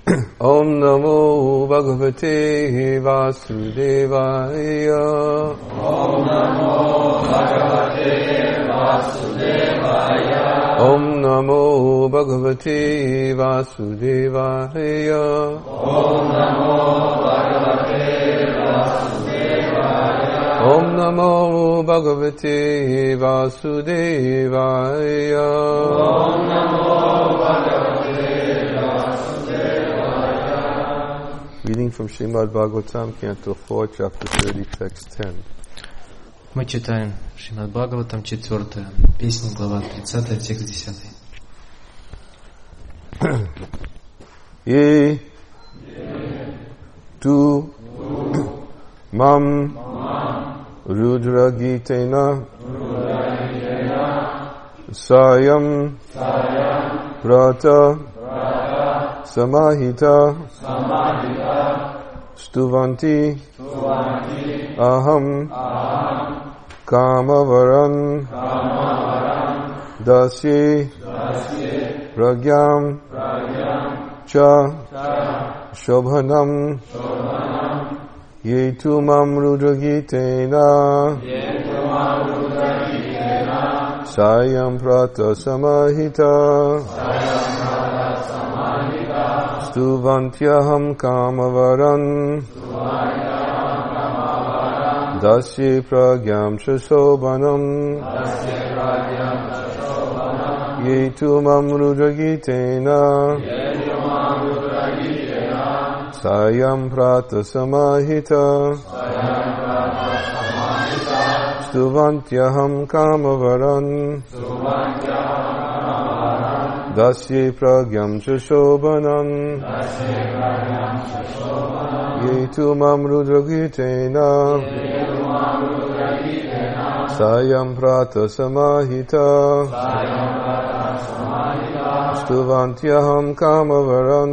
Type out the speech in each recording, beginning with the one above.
Om Namo Bhagavate Vasudevaya. Om Namo Bhagavate Vasudevaya. Om Namo Bhagavate Vasudevaya. Om Namo Bhagavate Vasudevaya. Om Namo Bhagavate Vasudevaya. Om Namo Bhagavate. Reading from Srimad Bhagavatam, Canto 4, Chapter 30, Text 10. Мы читаем Шримад Бхагаватам, 4 песня, глава 30, текст 10. Ye tu mam Rudra Gitena Sayam Prata Samahita Stuvanti Aham Kamavaran Dasye Pragyam Cha Shobhanam Yetu Mam Rudragitena Sayam Prata Samahita Stuvantyaham Kamavaran Dasye Pragyam Shobhanam Yetu Mam Rudragitena Sayam Prata Samahita Stuvantyaham Kamavaran Dasye Pragyam Shobhanam Yetu Mam Rudragitena Sayam Prata Samahita Stuvantyaham Kamavaran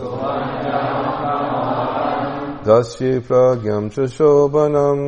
Dasye Pragyam Shobhanam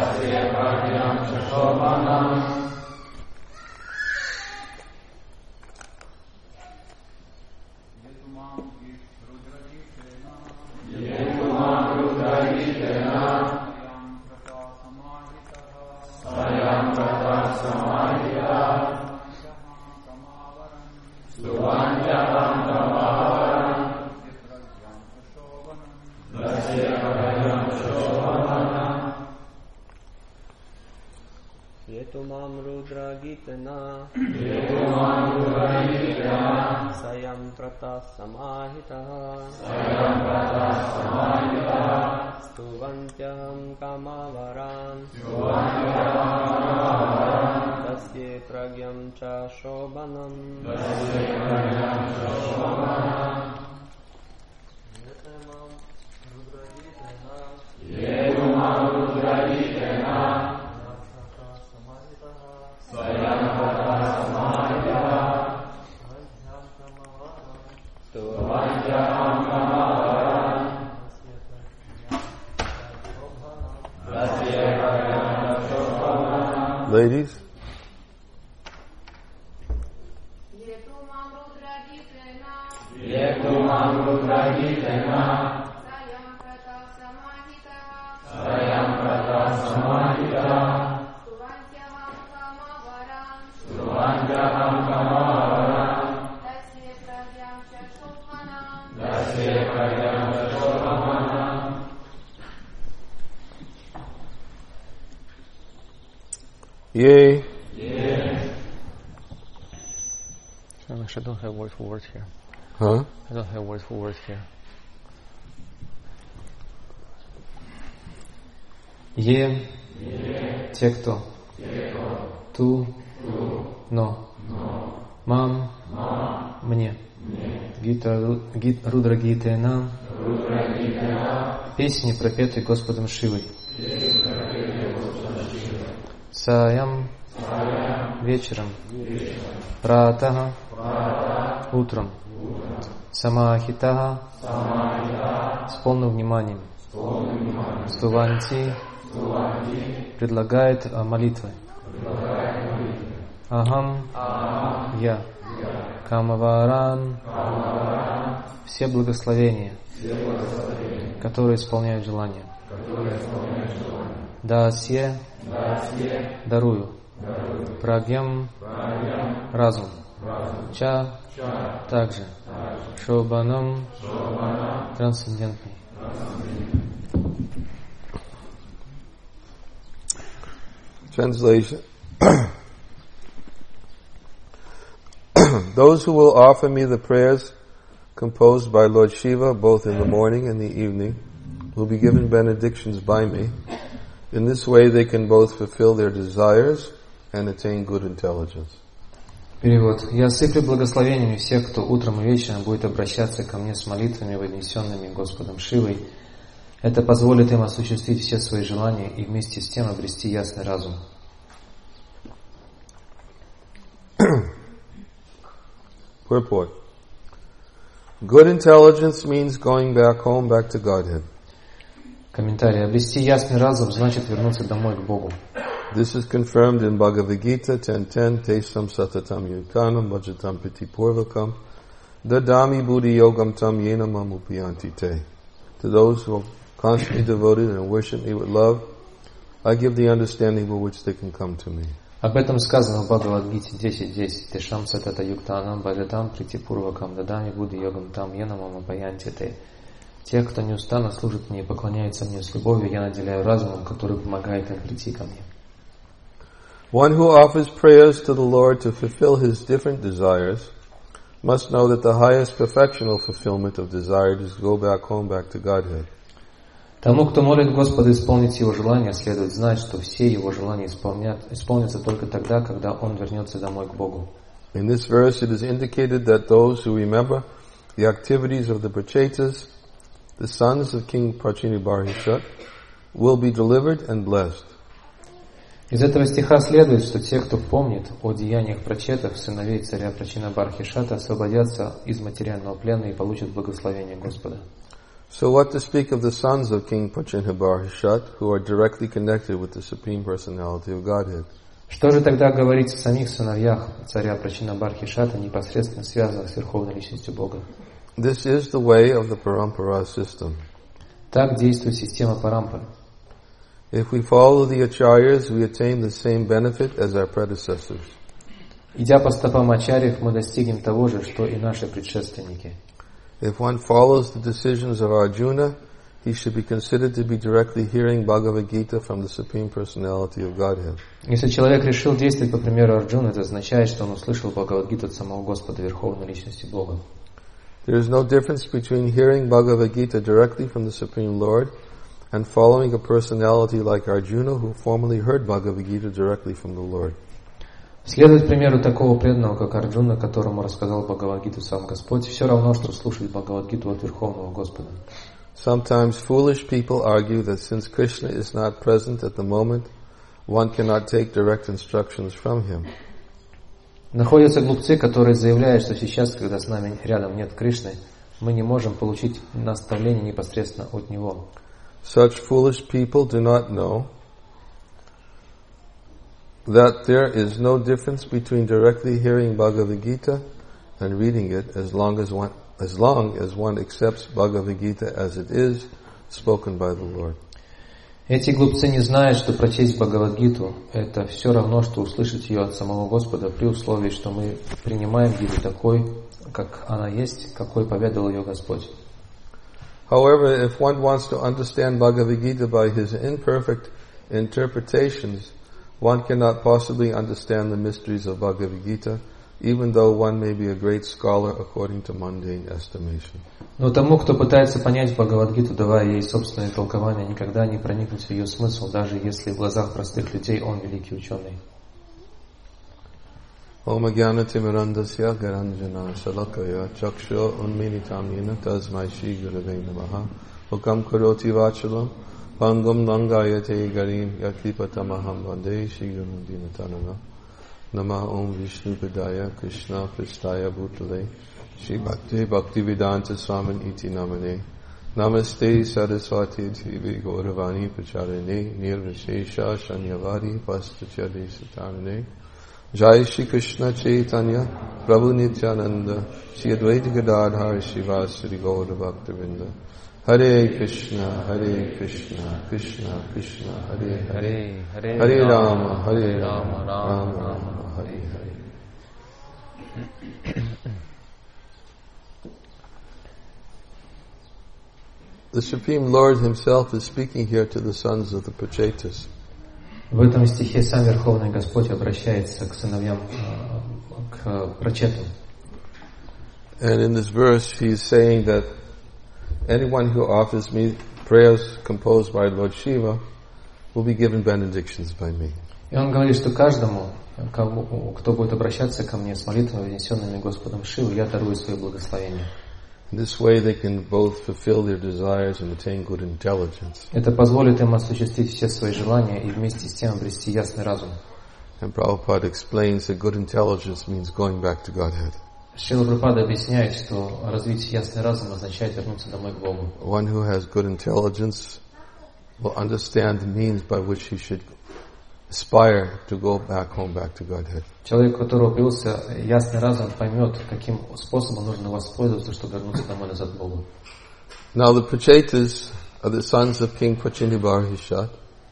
Sayam Prata Samahita Stuvantyaham Kamavaran Dasye Pragyam Cha Shobhanam Ladies? Yea. I don't have word for word here. Huh? I don't have word for word here. Те, кто, ту, но, мам, мне, Рудра Гитена, песни, пропетые Господом Шивой. Саям, вечером, Пратаха, утром, Самахитаха, с полным вниманием, Стуванти, предлагает молитвы. Ахам, я, Камаваран, все благословения, которые исполняют желания. Дасье дарую. Прагьям разум. Ча также. Шобанам трансцендентный. Translation. Those who will offer me the prayers composed by Lord Shiva both in the morning and the evening will be given benedictions by me. In this way they can both fulfill their desires and attain good intelligence. Перевод. Я сыплю благословениями всех, кто утром и вечером будет обращаться ко мне с молитвами, вознесенными Господом Шивой. Это позволит им осуществить все свои желания и вместе с тем обрести ясный разум. Purport. Good intelligence means going back home, back to Godhead. Комментарий. Обрести ясный разум значит вернуться домой к Богу. This is confirmed in Bhagavad Gita 10.10, Tesam satatam yutanam bhajatam piti purvakam dadami buddhi yogam tam yena mamupiyanti te. To those who are constantly devoted and worship me with love, I give the understanding by which they can come to me. Об этом сказано в Бхагавад-гите 10.10. Тешам сатата юктанам баджатам притипурвакам дадами будди йогам там енамама паянти те. Тех, кто неустанно служит мне и поклоняется мне с любовью, я наделяю разумом, который помогает им прийти ко мне. One who offers prayers to the Lord to fulfill his different desires must know that the highest perfectional fulfillment of desire is to go back home, back to Godhead. Тому, кто молит Господа исполнить его желания, следует знать, что все его желания исполнятся только тогда, когда он вернется домой к Богу. In this verse it is indicated that those who remember the activities of the Prachetas, the sons of King Prachinabarhishat, will be delivered and blessed. Из этого стиха следует, что те, кто помнит о деяниях прачетов, сыновей царя Прачинабархишата, освободятся из материального плена и получат благословение Господа. So what to speak of the sons of King Prachinabarhishat, who are directly connected with the Supreme Personality of Godhead? Что же тогда говорить о самих сыновьях царя Прачинабархишата, непосредственно связанных с Верховной Личностью Бога? This is the way of the Parampara system. Так действует система Парампары. If we follow the Acharyas, we attain the same benefit as our predecessors. Идя по стопам ачарьев, мы достигнем того же, что и наши предшественники. If one follows the decisions of Arjuna, he should be considered to be directly hearing Bhagavad Gita from the Supreme Personality of Godhead. Если человек решил действовать по примеру Арджуны, это означает, что он услышал Бхагавад-гиту от самого Господа, Верховной Личности Бога. There is no difference between hearing Bhagavad Gita directly from the Supreme Lord and following a personality like Arjuna who formerly heard Bhagavad Gita directly from the Lord. Следовать примеру такого преданного, как Арджуна, которому рассказал Бхагавад-гиту сам Господь, все равно, что слушать Бхагавад-гиту от Верховного Господа. Sometimes foolish people argue that since Krishna is not present at the moment, one cannot take direct instructions from him. Находятся глупцы, которые заявляют, что сейчас, когда с нами рядом нет Кришны, мы не можем получить наставление непосредственно от Него. Such foolish people do not know that there is no difference between directly hearing Bhagavad Gita and reading it as long as one accepts Bhagavad Gita as it is spoken by the Lord. Эти глупцы не знают, что прочесть Бхагавад-гиту – это все равно, что услышать ее от самого Господа, при условии, что мы принимаем Гиту такой, как она есть, какой поведал ее Господь. However, if one wants to understand Bhagavad Gita by his imperfect interpretations, one cannot possibly understand the mysteries of Bhagavad Gita, even though one may be a great scholar according to mundane estimation. Но тому, кто пытается понять Бхагавад-гиту, давая ей собственное толкование, никогда не проникнуть в ее смысл, даже если в глазах простых людей он великий ученый. Om Jnana Timirandasya Garanjana Salakaya Chaksha Unminitam Yena Tasmai Shri Gurave Namaha Hukam Karoti Vachalam Pangam Nangayate Garim Yakripatamaham Vande Shri Gurundina Tanana Nama Om Vishnu Padaya Krishna Pristaya Bhutale Shri Bhakti Vedanta Swamin Iti Namane Namaste Saraswati Devi Gauravani Pacharane Nirvishesha Shanyavari Pastachade Satarane Jai Shri Krishna Chaitanya Prabhu Nityananda Shri Advaita Gadadhar Shivasari Gaura Bhaktavinda. Hare Krishna, Krishna Krishna, Hare Hare, Hare Rama, Rama Rama, Hare Hare. The Supreme Lord Himself is speaking here to the sons of the Prachetas. В этом стихе сам Верховный Господь обращается к сыновьям, к прачетам. And in this verse He is saying that anyone who offers me prayers composed by Lord Shiva will be given benedictions by me. И он говорит, что каждому, кто будет обращаться ко мне с молитвами, вознесенными Господом Шивой, я дарую свое благословение. In this way they can both fulfill their desires and attain good intelligence. Это позволит им осуществить все свои желания и вместе с тем обрести ясный разум. And Prabhupada explains that good intelligence means going back to Godhead. Шрила Прабхупада объясняет, что развить ясный разум означает вернуться домой к Богу. One who has good intelligence will understand the means by which he should aspire to go back home, back to Godhead. Человек, у которого появился ясный разум, поймет, каким способом нужно воспользоваться, чтобы вернуться домой назад к Богу. Now the Prachetas are the sons of King Prachinibarhishat.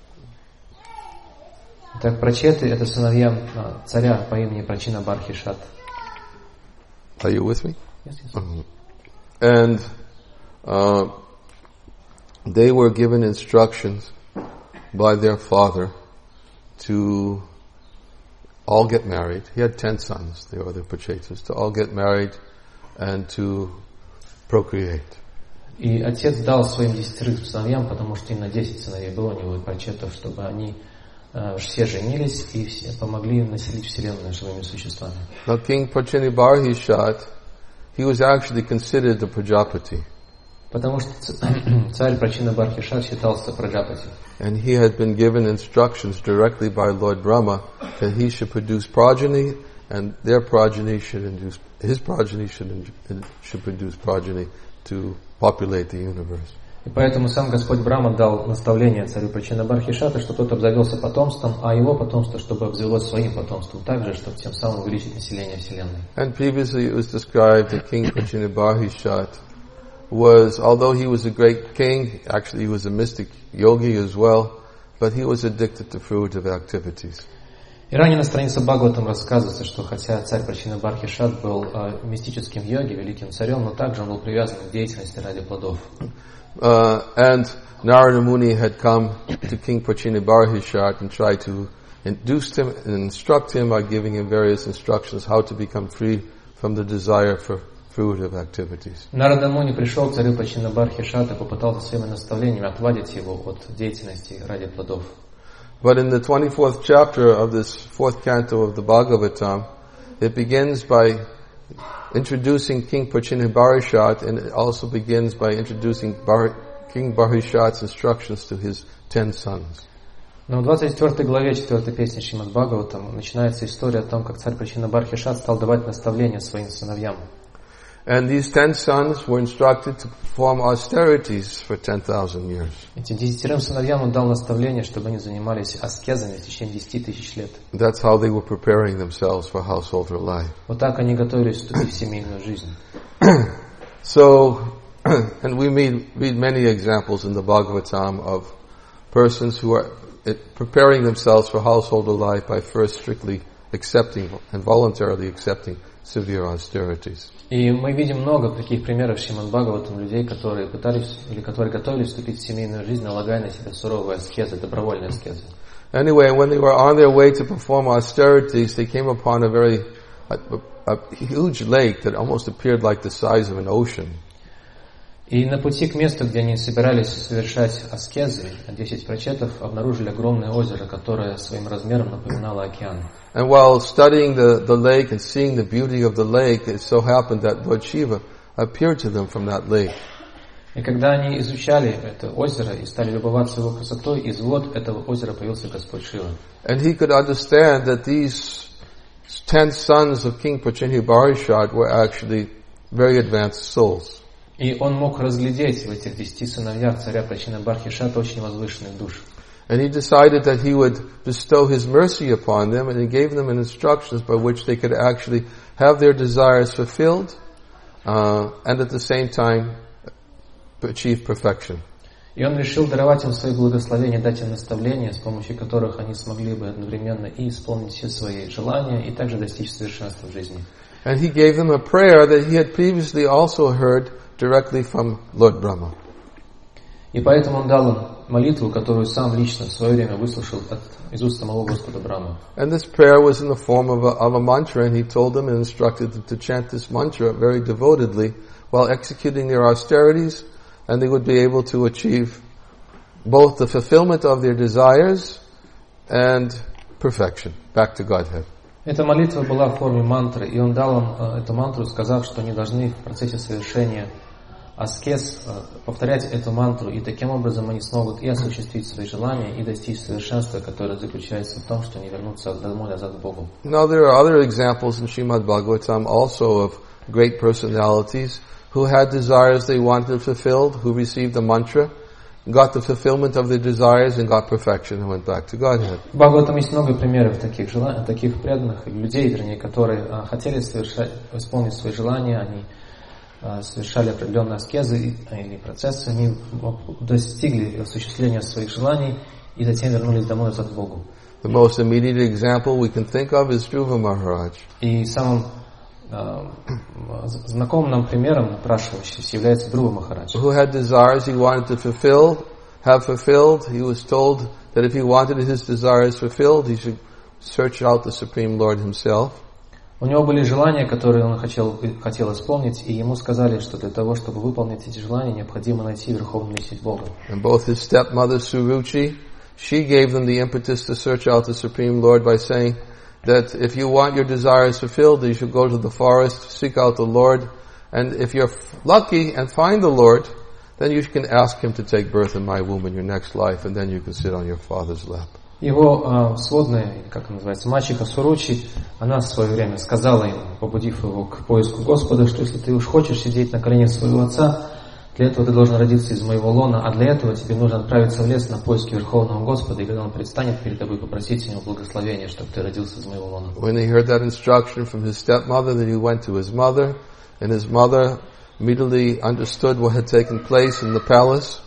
Так, прачеты — это сыновья царя по имени Прачина Бархишат. Are you with me? Yes, yes. And they were given instructions by their father to all get married. He had 10 sons, the other Prachetas, to all get married and to procreate. И отец дал своим 10 сыновьям, потому что именно 10 сыновей было у него и прачетов, чтобы они все женились и все помогли им населить вселенную живыми существами. Now King Prachinibarhishat, he was actually considered the Prajapati. Потому что царь Прачина Бархишат считался Праджапати. And he had been given instructions directly by Lord Brahma that he should produce progeny, and their progeny should induce, his progeny should produce progeny to populate the universe. И поэтому сам Господь Брахма дал наставление царю Прачина Бархишата, что тот обзавелся потомством, а его потомство, чтобы обзавелось своим потомством также, чтобы тем самым увеличить население Вселенной. And previously it was described that King Prachinibarhishat was, although he was a great king, actually he was a mystic yogi as well, but he was addicted to fruitive activities. И ранее на странице Бхагаватам рассказывается, что хотя царь Прачина Бархишат был мистическим йоги, великим царем, но также он был привязан к деятельности ради плодов. And Narada Muni had come to King Prachinibarhishat and tried to induce him and instruct him by giving him various instructions how to become free from the desire for fruitive activities. Нарада Муни пришел к царю Прачина Бархишат и попытался своими наставлениями отвадить его от деятельности ради плодов. But in the 24th chapter of this 4th canto of the Bhagavatam, it begins by introducing King Prachinibarhishat, and it also begins by introducing King Barhishat's instructions to his 10 sons. Но в 24 главе 4 песни Шримад Бхагаватам начинается история о том, как царь Прачина Бархишат стал давать наставления своим сыновьям. And these 10 sons were instructed to perform austerities for 10,000 years. Этим 10 сыновьям он дал наставление, чтобы они занимались аскезами в течение 10 тысяч лет. That's how they were preparing themselves for householder life. Вот так они готовились вступить в семейную жизнь. So, and we read many examples in the Bhagavatam of persons who are preparing themselves for householder life by first strictly accepting and voluntarily accepting severe austerities. И мы видим много таких примеров в Шримад Бхагаватам людей, которые пытались или которые готовились вступить в семейную жизнь, налагая на себя суровые аскезы, добровольные аскезы. Anyway, when they were on their way to perform austerities, they came upon a huge lake that almost appeared like the size of an ocean. И на пути к месту, где они собирались совершать аскезы, 10 прачетов обнаружили огромное озеро, которое своим размером напоминало океан. And while studying the lake and seeing the beauty of the lake, it so happened that Lord Shiva appeared to them from that lake. И когда они изучали это озеро и стали любоваться его красотой, из вод этого озера появился Господь Шива. And he could understand that these 10 sons of King Prachinibarhishat were actually very advanced souls. И он мог разглядеть в этих 10 сыновьях царя Прачина Бархишата очень возвышенных душ. And he decided that he would bestow his mercy upon them, and he gave them instructions by which they could actually have their desires fulfilled, and at the same time achieve perfection. И он решил даровать им свои благословения, дать им наставления, с помощью которых они смогли бы одновременно и исполнить все свои желания, и также достичь совершенства в жизни. And he gave them a prayer that he had previously also heard directly from Lord Brahma. И поэтому он дал им молитву, которую сам лично в свое время выслушал из уст самого Господа Брамы. And this prayer was in the form of a mantra, and he told them and instructed them to chant this mantra very devotedly while executing their austerities, and they would be able to achieve both the fulfillment of their desires and perfection, back to Godhead. Эта молитва была в форме мантры, и он дал им эту мантру, сказав, что они должны в процессе совершения аскез повторять эту мантру, и таким образом они смогут и осуществить свои желания, и достичь совершенства, которое заключается в том, что они вернутся домой назад к Богу. Now there are other examples in Srimad Bhagavatam also of great personalities who had desires they wanted fulfilled, who received the mantra, got the fulfillment of their desires and got perfection and went back to Godhead. В Бхагаватам есть много примеров таких преданных людей, вернее, которые хотели исполнить свои желания, они совершали определенные аскезы или процессы, они достигли осуществления своих желаний и затем вернулись домой назад к Богу. The most immediate example we can think of is Dhruva Maharaj. И самым знакомым нам примером напрашивающимся является Dhruva Maharaj. Who had desires he wanted to have fulfilled. He was told that if he wanted his desires fulfilled, he should search out the Supreme Lord himself. У него были желания, которые он хотел исполнить, и ему сказали, что для того, чтобы выполнить эти желания, необходимо найти Верховную Личность Бога. And both his stepmother Suruchi, she gave them the impetus to search out the Supreme Lord by saying that if you want your desires fulfilled, you should go to the forest, seek out the Lord, and if you're lucky and find the Lord, then you can ask him to take birth in my womb in your next life, and then you can sit on your father's lap. Его сводная, как она называется, мачеха Суручи, она в свое время сказала ему, побудив его к поиску Господа, что если ты уж хочешь сидеть на коленях своего отца, для этого ты должен родиться из моего лона, а для этого тебе нужно отправиться в лес на поиски Верховного Господа, и когда он предстанет перед тобой, попросить у него благословения, чтобы ты родился из моего лона. When he heard that instruction from his stepmother, then he went to his mother, and his mother immediately understood what had taken place in the palace.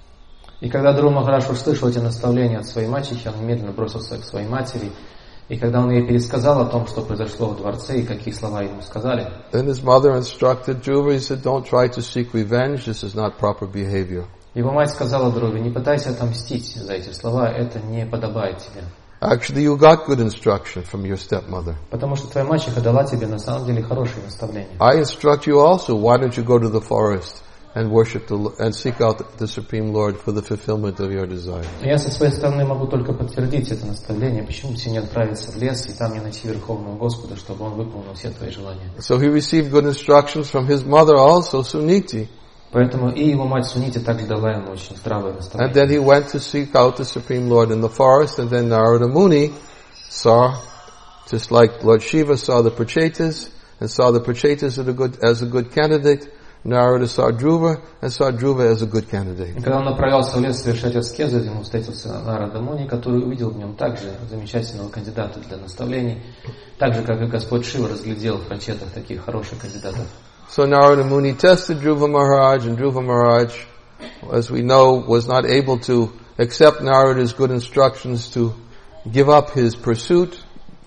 И когда Dhruva Maharaj услышал эти наставления от своей мачехи, он немедленно бросился к своей матери. И когда он ей пересказал о том, что произошло в дворце и какие слова ему сказали, Then his mother instructed Dhruva, he said, don't try to seek revenge, this is not proper behavior. его мать сказала Dhruva: не пытайся отомстить за эти слова, это не подобает тебе. Actually, you got good instruction from your stepmother. Потому что твоя мачеха дала тебе на самом деле хорошие наставления. I instruct you also, why don't you go to the forest and worship and seek out the Supreme Lord for the fulfillment of your desires. Я со своей стороны могу только подтвердить это наставление. Почему бы тебе не отправиться в лес и там не найти Верховного Господа, чтобы Он выполнил все твои желания? So he received good instructions from his mother also, Suniti. Поэтому и его мать Сунити также дала ему очень здравое And наставление. then he went to seek out the Supreme Lord in the forest, and then Narada Muni saw, just like Lord Shiva saw the Prachetas, and saw the Prachetas as a good candidate, Narada saw Dhruva, and saw Dhruva as a good candidate. И когда он направлялся в лес совершать аскезу, ему встретился Нарада Муни, который увидел в нем также замечательного кандидата для наставлений, так же, как и Господь Шива разглядел в прачетах таких хороших кандидатов. So Narada Muni tested Dhruva Maharaj, and Dhruva Maharaj, as we know, was not able to accept Narada's good instructions to give up his pursuit.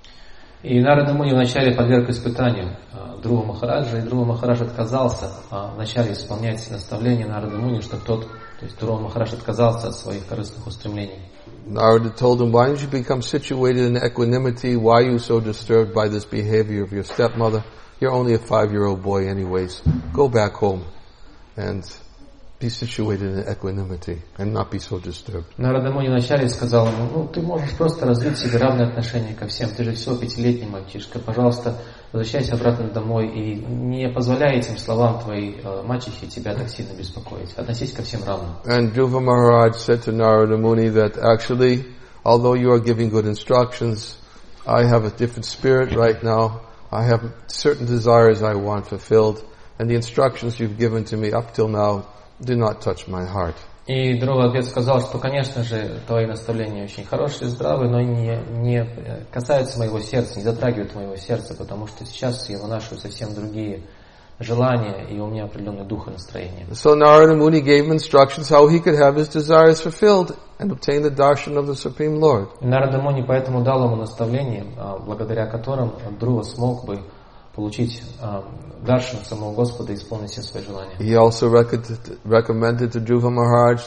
И Нарада Муни вначале подверг испытанию Dhruva Махараджа, и Dhruva Махарадж отказался вначале исполнять наставления Нарада Муни, что то есть Dhruva Махарадж отказался от своих корыстных устремлений. Narada told him, why don't you become situated in equanimity? Why are you so disturbed by this behavior of your stepmother? You're only a 5-year-old boy anyways. Go back home and be situated in equanimity and not be so disturbed. Нарада Муни вначале сказал ему: ты можешь просто развить себе равное отношение ко всем, ты же всего 5-летний мальчишка, пожалуйста, возвращайся обратно домой и не позволяй этим словам твоей мачехи тебя так сильно беспокоить. Относись ко всем равно. And Dhruva Maharaj said to Narada Muni that actually, although you are giving good instructions, I have a different spirit right now. I have certain desires I want fulfilled, and the instructions you've given to me up till now do not touch my heart. И Друва ответ сказал, что, конечно же, твои наставления очень хорошие, здравые, но не касаются моего сердца, не затрагивают моего сердца, потому что сейчас я вынашиваю совсем другие желания, и у меня определенный дух и настроение. So Narada Muni gave him instructions how he could have his desires fulfilled and obtain the darshan of the Supreme Lord. И Нарада Муни поэтому дал ему наставления, благодаря которым Друва смог бы получить даршан самого Господа и исполнить все свои желания. He also recommended to Dhruva Maharaj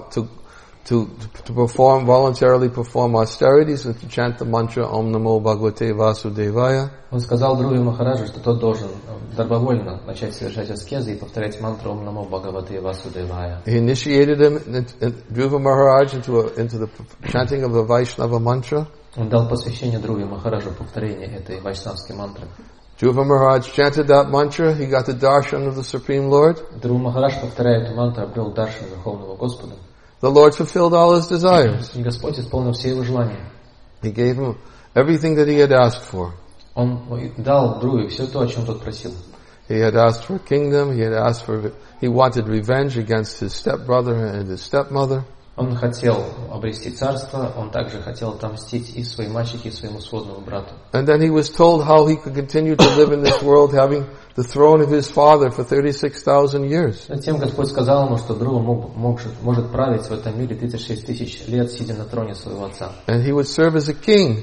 to voluntarily perform austerities and to chant the mantra Om Namo Bhagavate Vasudevaya. Он сказал Друве Махараджу, что тот должен добровольно начать совершать аскезы и повторять мантру Om Namo Bhagavate Vasudevaya. He initiated him, Dhruva Maharaj, into the chanting of the Vaishnava mantra. Он дал посвящение Друве Махараджу повторение этой вайшнавской мантры. Dhruva Maharaj chanted that mantra, he got the darshan of the Supreme Lord. Друва Махарадж, повторяя эту мантру, обрел даршан Верховного Господа. The Lord fulfilled all his desires. И Господь исполнил все его желания. He gave him everything that he had asked for. Он дал Друве все то, о чем тот просил. He had asked for a kingdom, he wanted revenge against his stepbrother and his stepmother. Он хотел обрести царство, он также хотел отомстить и своей мачехе, и своему сводному брату. And then he was told how he could continue to live in this world having the throne of his father for 36,000 years. Затем Господь сказал ему, что Друва может править в этом мире 36 тысяч лет, сидя на троне своего отца. And he would serve as a king,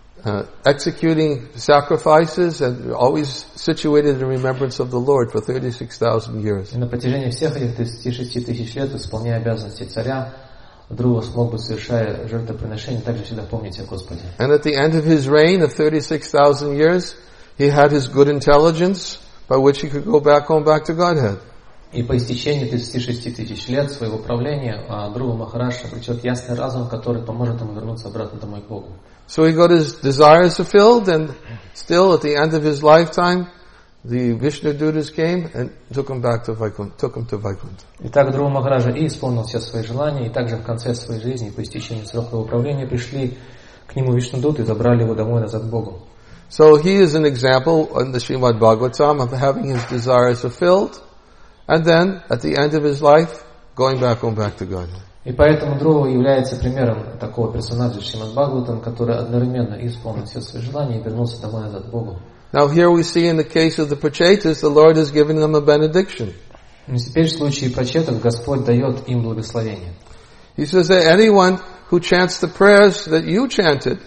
executing sacrifices and always situated in remembrance of the Lord for 36,000 years. И на протяжении всех этих 36 тысяч лет, исполняя обязанности царя, Друва смог бы, совершая жертвоприношение, также всегда помнить о Господе. And at the end of his reign of 36,000 years, he had his good intelligence by which he could go back to Godhead. И по истечении 36 тысяч лет своего правления Друва Махарадж обретет ясный разум, который поможет ему вернуться обратно домой к Богу. So he got his desires fulfilled, and still at the end of his lifetime, the Vishnu Dutas came and took him to Vaikuntha. Итак, Друва Махараджа и исполнил все свои желания, и также в конце своей жизни, по истечении срока его правления, пришли к нему Вишнудуты и забрали его домой назад к Богу. So he is an example in the Srimad Bhagavatam of having his desires fulfilled, and then at the end of his life, going back to God. И поэтому Друва является примером такого персонажа Шримад Бхагаватам, который одновременно исполнил все свои желания и вернулся домой назад к Богу. Now here we see in the case of the Prachetas, the Lord has given them a benediction. Но теперь в случае прачетов Господь дает им благословение. He says that anyone who chants the prayers that you chanted,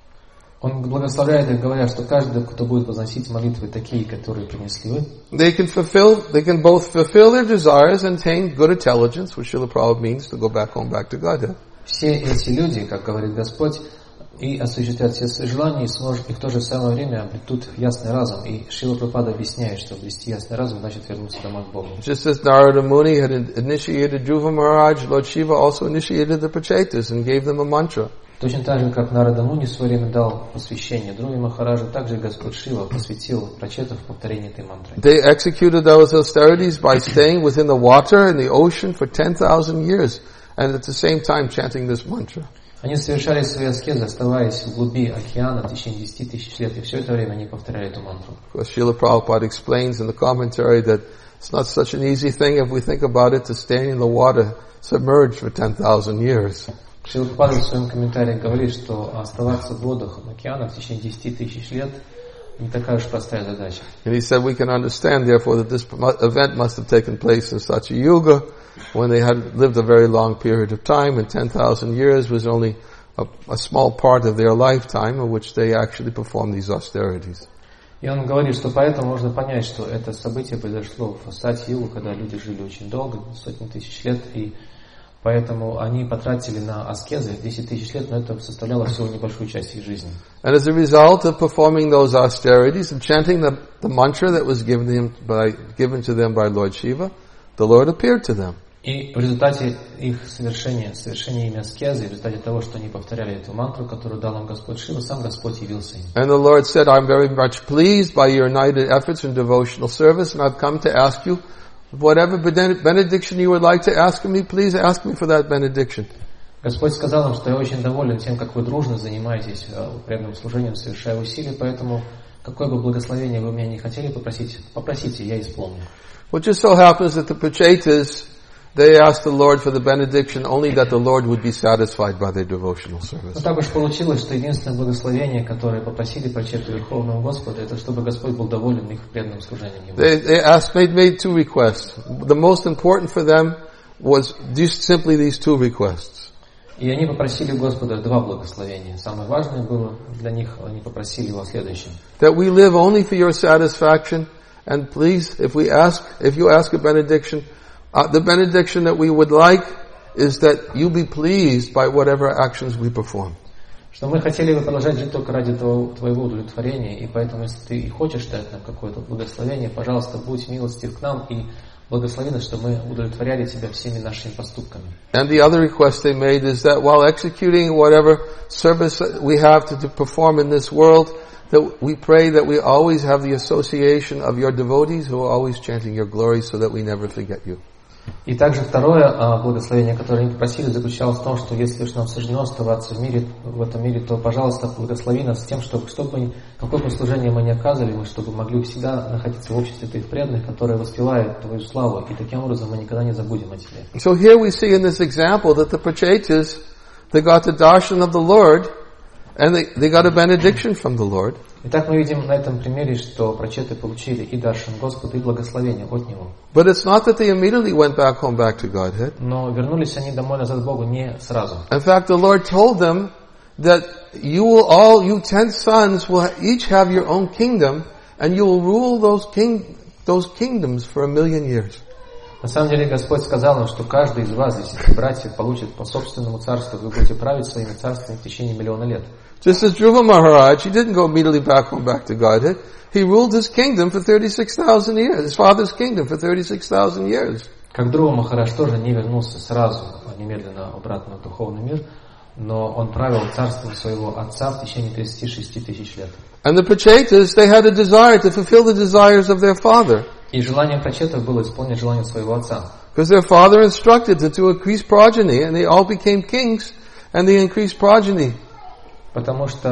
Он благословляет их, говоря, что каждый, кто будет возносить молитвы такие, которые принесли вы, they can both fulfill their desires and attain good intelligence, which Srila Prabhupada means to go back to Godhead. все эти люди, как говорит Господь, и осуществят все свои желания, и в то же самое время обретут ясный разум. И Шрила Прабхупада объясняет, что обрести ясный разум значит вернуться домой к Богу. Just as Narada Muni had initiated Dhruva Maharaj, Lord Shiva also initiated the Prachetas and gave them a mantra. Точно так же, как Нарада Муни в свое время дал посвящение Друве Махараджу, также Господь Шива посвятил прачетов в повторении этой мантры. They executed those austerities by staying within the water and the ocean for 10,000 years and at the same time chanting this mantra. Они совершали свои аскезы, оставаясь в глуби океана в течение 10 тысяч лет, и все это время они повторяли эту мантру. Srila Prabhupada explains in the commentary that it's not such an easy thing if we think about it to stay in the water submerged for 10,000 years. Шрила Прабхупада в своем комментарии говорит, что оставаться в водах океана в течение 10 тысяч лет не такая уж простая задача. And he said we can understand therefore that this event must have taken place in such a yuga when they had lived a very long period of time, and 10,000 years was only a small part of their lifetime in which they actually performed these austerities. И он говорит, что поэтому можно понять, что это событие произошло в Сати-югу, когда люди жили очень долго, сотни тысяч лет, и поэтому они потратили на аскезы 10 тысяч лет, но это составляло всего небольшую часть их жизни. And as a result of performing those austerities and chanting the mantra that was given to them by Lord Shiva, the Lord appeared to them. И в результате их совершения ими аскезы, в результате того, что они повторяли эту мантру, которую дал им Господь Шива, сам Господь явился им. And the Lord said, I'm very much pleased by your united efforts in devotional service, and I've come to ask you, whatever benediction you would like to ask me, please ask me for that benediction. Господь сказал им, что я очень доволен тем, как вы дружно занимаетесь преданным служением, совершая усилия, поэтому какое бы благословение вы меня не хотели попросить, попросите, я исполню. Well, it just so happens that the Prachetas they asked the Lord for the benediction only that the Lord would be satisfied by their devotional service. Но так уж получилось, что единственное благословение, которое попросили прочеты Верховного Господа, это чтобы Господь был доволен их преданным служением Ему. They made two requests. The most important for them was just simply these two requests. И они попросили Господа два благословения. Самое важное было для них, они попросили Его о следующем. That we live only for your satisfaction, and please, if you ask a benediction, the benediction that we would like is that you be pleased by whatever actions we perform. Что мы хотели бы продолжать жить только ради Твоего удовлетворения, и поэтому, если Ты и хочешь дать нам какое-то благословение, пожалуйста, будь милостив к нам и благослови нас, чтобы мы удовлетворяли Тебя всеми нашими поступками. And the other request they made is that while executing whatever service we have to perform in this world, that we pray that we always have the association of your devotees who are always chanting your glory so that we never forget you. И также второе благословение, которое они попросили, заключалось в том, что если уж нам суждено оставаться в этом мире, то, пожалуйста, благослови нас тем, чтобы какое бы служение мы ни оказывали, мы чтобы могли всегда находиться в обществе Твоих преданных, которые воспевают Твою славу, и таким образом мы никогда не забудем о Тебе. So here we see in this example that the Prachetas, they got the darshan of the Lord, and they got a benediction from the Lord. Итак, мы видим на этом примере, что прочеты получили и даршан Господа, и благословение от Него. But it's not that they immediately went back to Godhead. Но вернулись они домой назад к Богу не сразу. In fact, the Lord told them that you 10 sons will each have your own kingdom, and you will rule those kingdoms for 1,000,000 years. На самом деле Господь сказал нам, что каждый из вас, 10 братьев, получит по собственному царству, вы будете править своими царствами в течение 1,000,000 лет. Just as Dhruva Maharaj, he didn't go immediately back to Godhead. He ruled his kingdom for 36,000 years, his father's kingdom for 36,000 years. Как Dhruva Махарадж тоже не вернулся сразу, немедленно обратно в духовный мир, но он правил царством своего отца в течение 36 тысяч лет. And the Prachetas, they had a desire to fulfill the desires of their father. И желание прочетов было исполнить желание своего отца. Because their father instructed them to increase progeny, and they all became kings, and they increased progeny. Потому что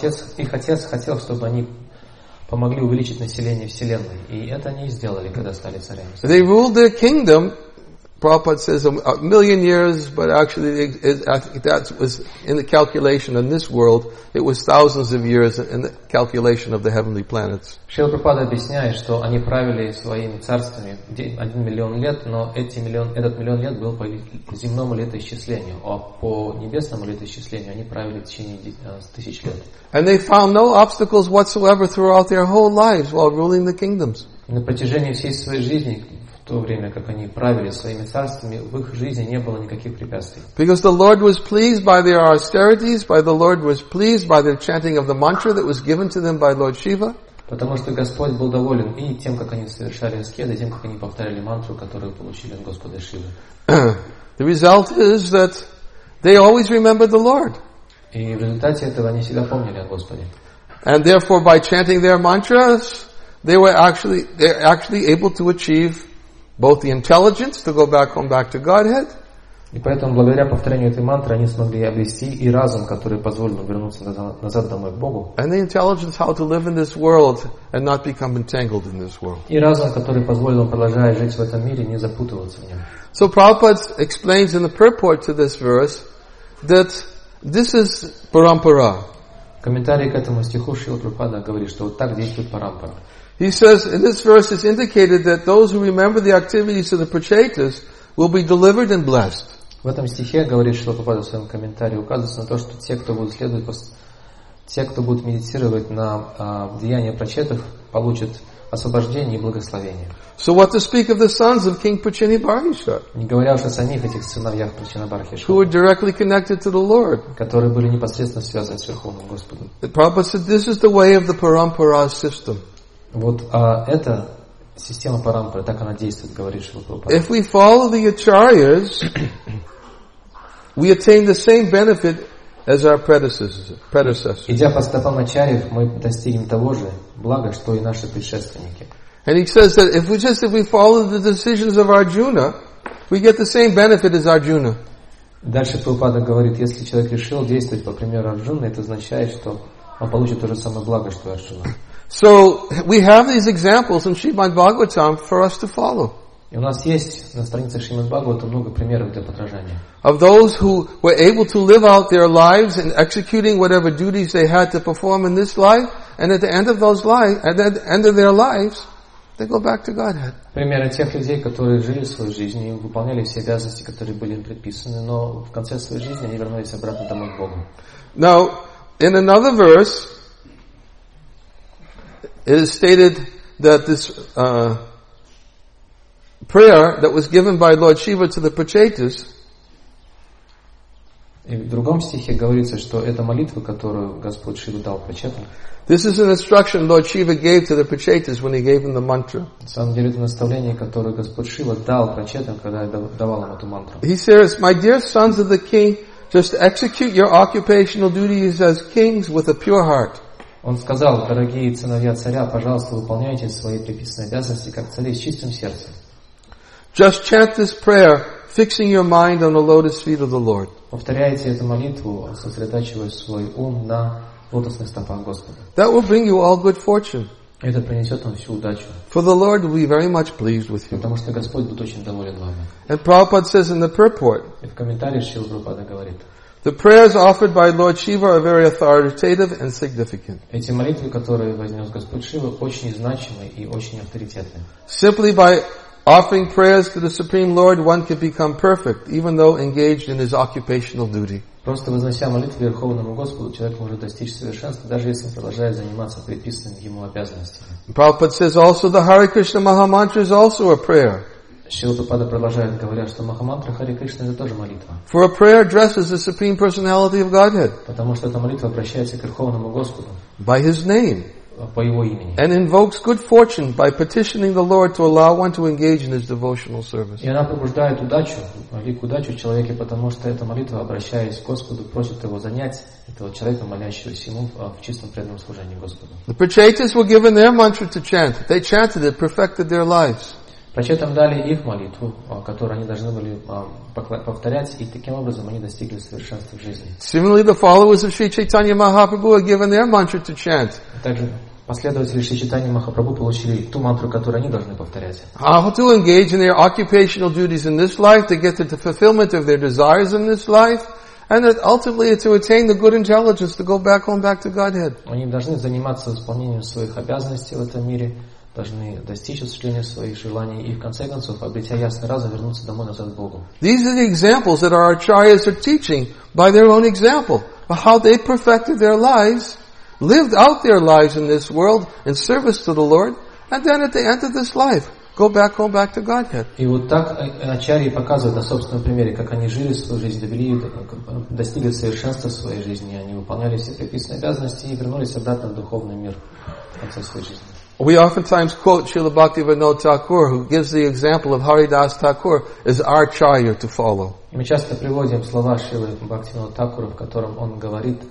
их отец хотел, чтобы они помогли увеличить население Вселенной. И это они и сделали, когда стали царями. They ruled their kingdom, Prabhupada says 1,000,000 years, but actually that was in the calculation in this world, it was thousands of years in the calculation of the heavenly planets. Шрила Прабхупада объясняет, что они правили своими царствами 1,000,000 лет, но этот 1,000,000 лет был по земному летоисчислению, а по небесному летоисчислению они правили в течение 1000 лет. And they found no obstacles whatsoever throughout their whole lives while ruling the kingdoms. И на протяжении всей своей жизни, в то время, как они правили своими царствами, в их жизни не было никаких препятствий. Because the Lord was pleased by their austerities, the Lord was pleased by their chanting of the mantra that was given to them by Lord Shiva. Потому что Господь был доволен и тем, как они совершали аскезы, и тем, как они повторяли мантру, которую получили от Господа Шивы. The result is that they always remembered the Lord. И в результате этого они всегда помнили о Господе. And therefore, by chanting their mantras, they're actually able to achieve both the intelligence to go back to Godhead. И поэтому, благодаря повторению этой мантры, они смогли обрести и разум, который позволил им вернуться назад домой к Богу. And the intelligence how to live in this world and not become entangled in this world. И разум, который позволил им, продолжая жить в этом мире, не запутываться в нем. So Prabhupada explains in the purport to this verse that this is parampara. В комментарии к этому стиху Шрила Прабхупада говорит, что вот так действует парампара. He says in this verse it's indicated that those who remember the activities of the Prachetas will be delivered and blessed. В этом стихе, говорит Шрила Прабхупада в своем комментарии, указывается на то, что те, кто будет медитировать на деяния прачетов, получат освобождение и благословение. So what to speak of the sons of King Prachinabharhisha, Не говоря уж о самих этих сыновьях Прачинабархиша, who were directly connected to the Lord. которые были непосредственно связаны с Верховным Господом. The Prabhupada said this is the way of the parampara system. Вот эта система парампары, так она действует, говорит Шрила Прабхупада. If we follow the acharyas, we attain the same benefit as our predecessors. Идя по стопам ачарьев, мы достигнем того же блага, что и наши предшественники. And he says that if we follow the decisions of Arjuna, we get the same benefit as Arjuna. Дальше Прабхупада говорит, если человек решил действовать по примеру Арджуны, это означает, что он получит то же самое благо, что и Арджуна. So we have these examples in Srimad Bhagavatam for us to follow. И у нас есть на странице Шримад Бхагавата много примеров для подражания. of those who were able to live out their lives and executing whatever duties they had to perform in this life, and at the end of their lives, they go back to Godhead. Примеры тех людей, которые жили свою жизнь и выполняли все обязанности, которые были им предписаны, но в конце своей жизни они вернулись обратно домой к Богу. Now, in another verse, it is stated that this prayer that was given by Lord Shiva to the Prachetas, И в другом стихе говорится, что эта молитва, которую Господь Шива дал Прачетам, this is an instruction Lord Shiva gave to the Prachetas when he gave them the mantra. на самом деле это наставление, которое Господь Шива дал Прачетам, когда давал им эту мантру. He says, "My dear sons of the king, just execute your occupational duties as kings with a pure heart." Он сказал: дорогие сыновья царя, пожалуйста, выполняйте свои приписанные обязанности как цари с чистым сердцем. Just chant this prayer, fixing your mind on the lotus feet of the Lord. Повторяйте эту молитву, сосредотачивая свой ум на лотосных стопах Господа. That will bring you all good fortune. Это принесет вам всю удачу, For the Lord will be very much pleased with you. потому что Господь будет очень доволен вами. And Prabhupada says in the purport, И в комментарии Шрила Прабхупада говорит: the prayers offered by Lord Shiva are very authoritative and significant. эти молитвы, которые вознес Господь Шива, очень значимы и очень авторитетны. Simply by offering prayers to the Supreme Lord, one can become perfect, even though engaged in his occupational duty. Просто вознося молитву Верховному Господу, человек может достичь совершенства, даже если он продолжает заниматься предписанными ему обязанностями. Prabhupada says also the Hare Krishna Maha Mantra is also a prayer. Шрила Прабхупада продолжает, говоря, что Махамантра Харе Кришна — это тоже молитва. For a prayer addresses the Supreme Personality of Godhead Потому что эта молитва обращается к Верховному Господу by His name по Его имени. and invokes good fortune by petitioning the Lord to allow one to engage in His devotional service. И она пробуждает удачу, великую удачу в человеке, потому что эта молитва, обращаясь к Господу, просит его занять этого человека, молящегося ему в чистом преданном служении Господу. The Prachetas were given their mantra to chant. They chanted it, perfected their lives. Прачетам дали их молитву, которую они должны были повторять, и таким образом они достигли совершенства в жизни. Similarly, the followers of Sri Chaitanya Mahaprabhu are given their mantra to chant. Также последователи Шри Чайтаньи Махапрабху получили ту мантру, которую они должны повторять. How to engage in their occupational duties in this life, to get to the fulfillment of their desires in this life, and that ultimately to attain the good intelligence to go back home, back to Godhead. Они должны заниматься исполнением своих обязанностей в этом мире, должны достичь осуществления своих желаний и в конце концов, обретя ясный разум, вернуться домой назад к Богу. These are the examples that our acharyas are teaching by their own example, of how they perfected their lives, lived out their lives in this world in service to the Lord, and then at the end of this life, go back home, back to Godhead. И вот так ачарьи показывают на собственном примере, как они жили свою жизнь, достигли совершенства в своей жизни, они выполняли все предписанные обязанности и вернулись обратно в духовный мир в конце своей жизни. We oftentimes quote Srila Bhaktivinoda Thakur, who gives the example of Haridas Thakur as our acharya to follow. И мы часто приводим слова Шрилы Бхактивинода Thakura, в котором он говорит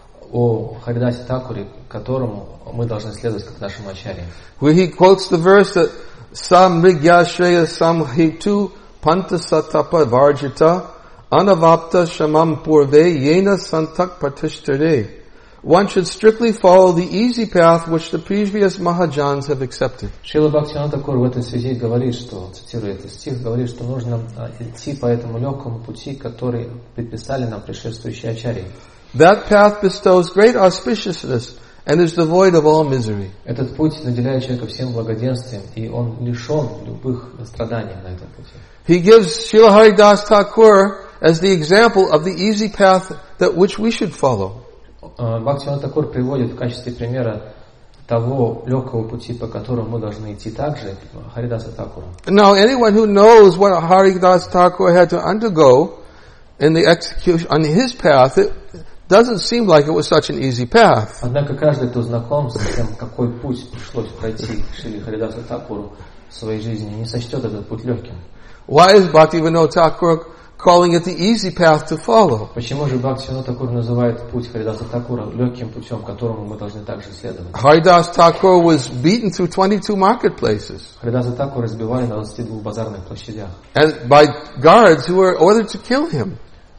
о Харидасе Такуре, которому мы должны следовать как нашему ачарье. Where he quotes the verse that Samrigyashreya Samhitu Panta Satapa Varjita Anavapta Shamam Purve Yena Santak Pratishtare. One should strictly follow the easy path which the previous Mahajans have accepted. Шрила Бхактивинода Thakura в этой связи говорит, что, цитирую этот стих, говорит, что нужно идти по этому легкому пути, который предписали нам предшествующие ачарьи. That path bestows great auspiciousness and is devoid of all misery. Этот путь наделяет человека всем благоденствием, и он лишен любых страданий на этом пути. He gives Srila Haridas Thakur as the example of the easy path that which we should follow. Бхактивинода Thakura приводит в качестве примера того легкого пути, по которому мы должны идти также, Харидаса Thakura. Now, anyone who knows what Haridas Thakur had to undergo in the execution on his path, it doesn't seem like it was such an easy path. Однако каждый, кто знаком с тем, какой путь пришлось пройти Шри Харидасу Thakуру в своей жизни, не сочтет этот путь легким. Why is Bhaktivinoda Thakur calling it the easy path to follow? Почему же Бхактивинода Thakura называет путь Харидаса Thakura легким путем, которому мы должны также следовать? Haridas Thakur was beaten through 22 marketplaces Харидаса Thakura избивали на 22 базарных площадях. and by guards who were ordered to kill him.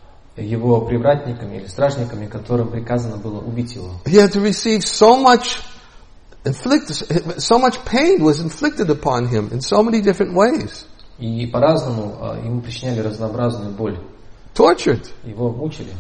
Его привратниками или стражниками, которым приказано было убить его. He had to receive so much pain was inflicted upon him in so many different ways. И по-разному ему причиняли разнообразную боль. tortured. Его мучили.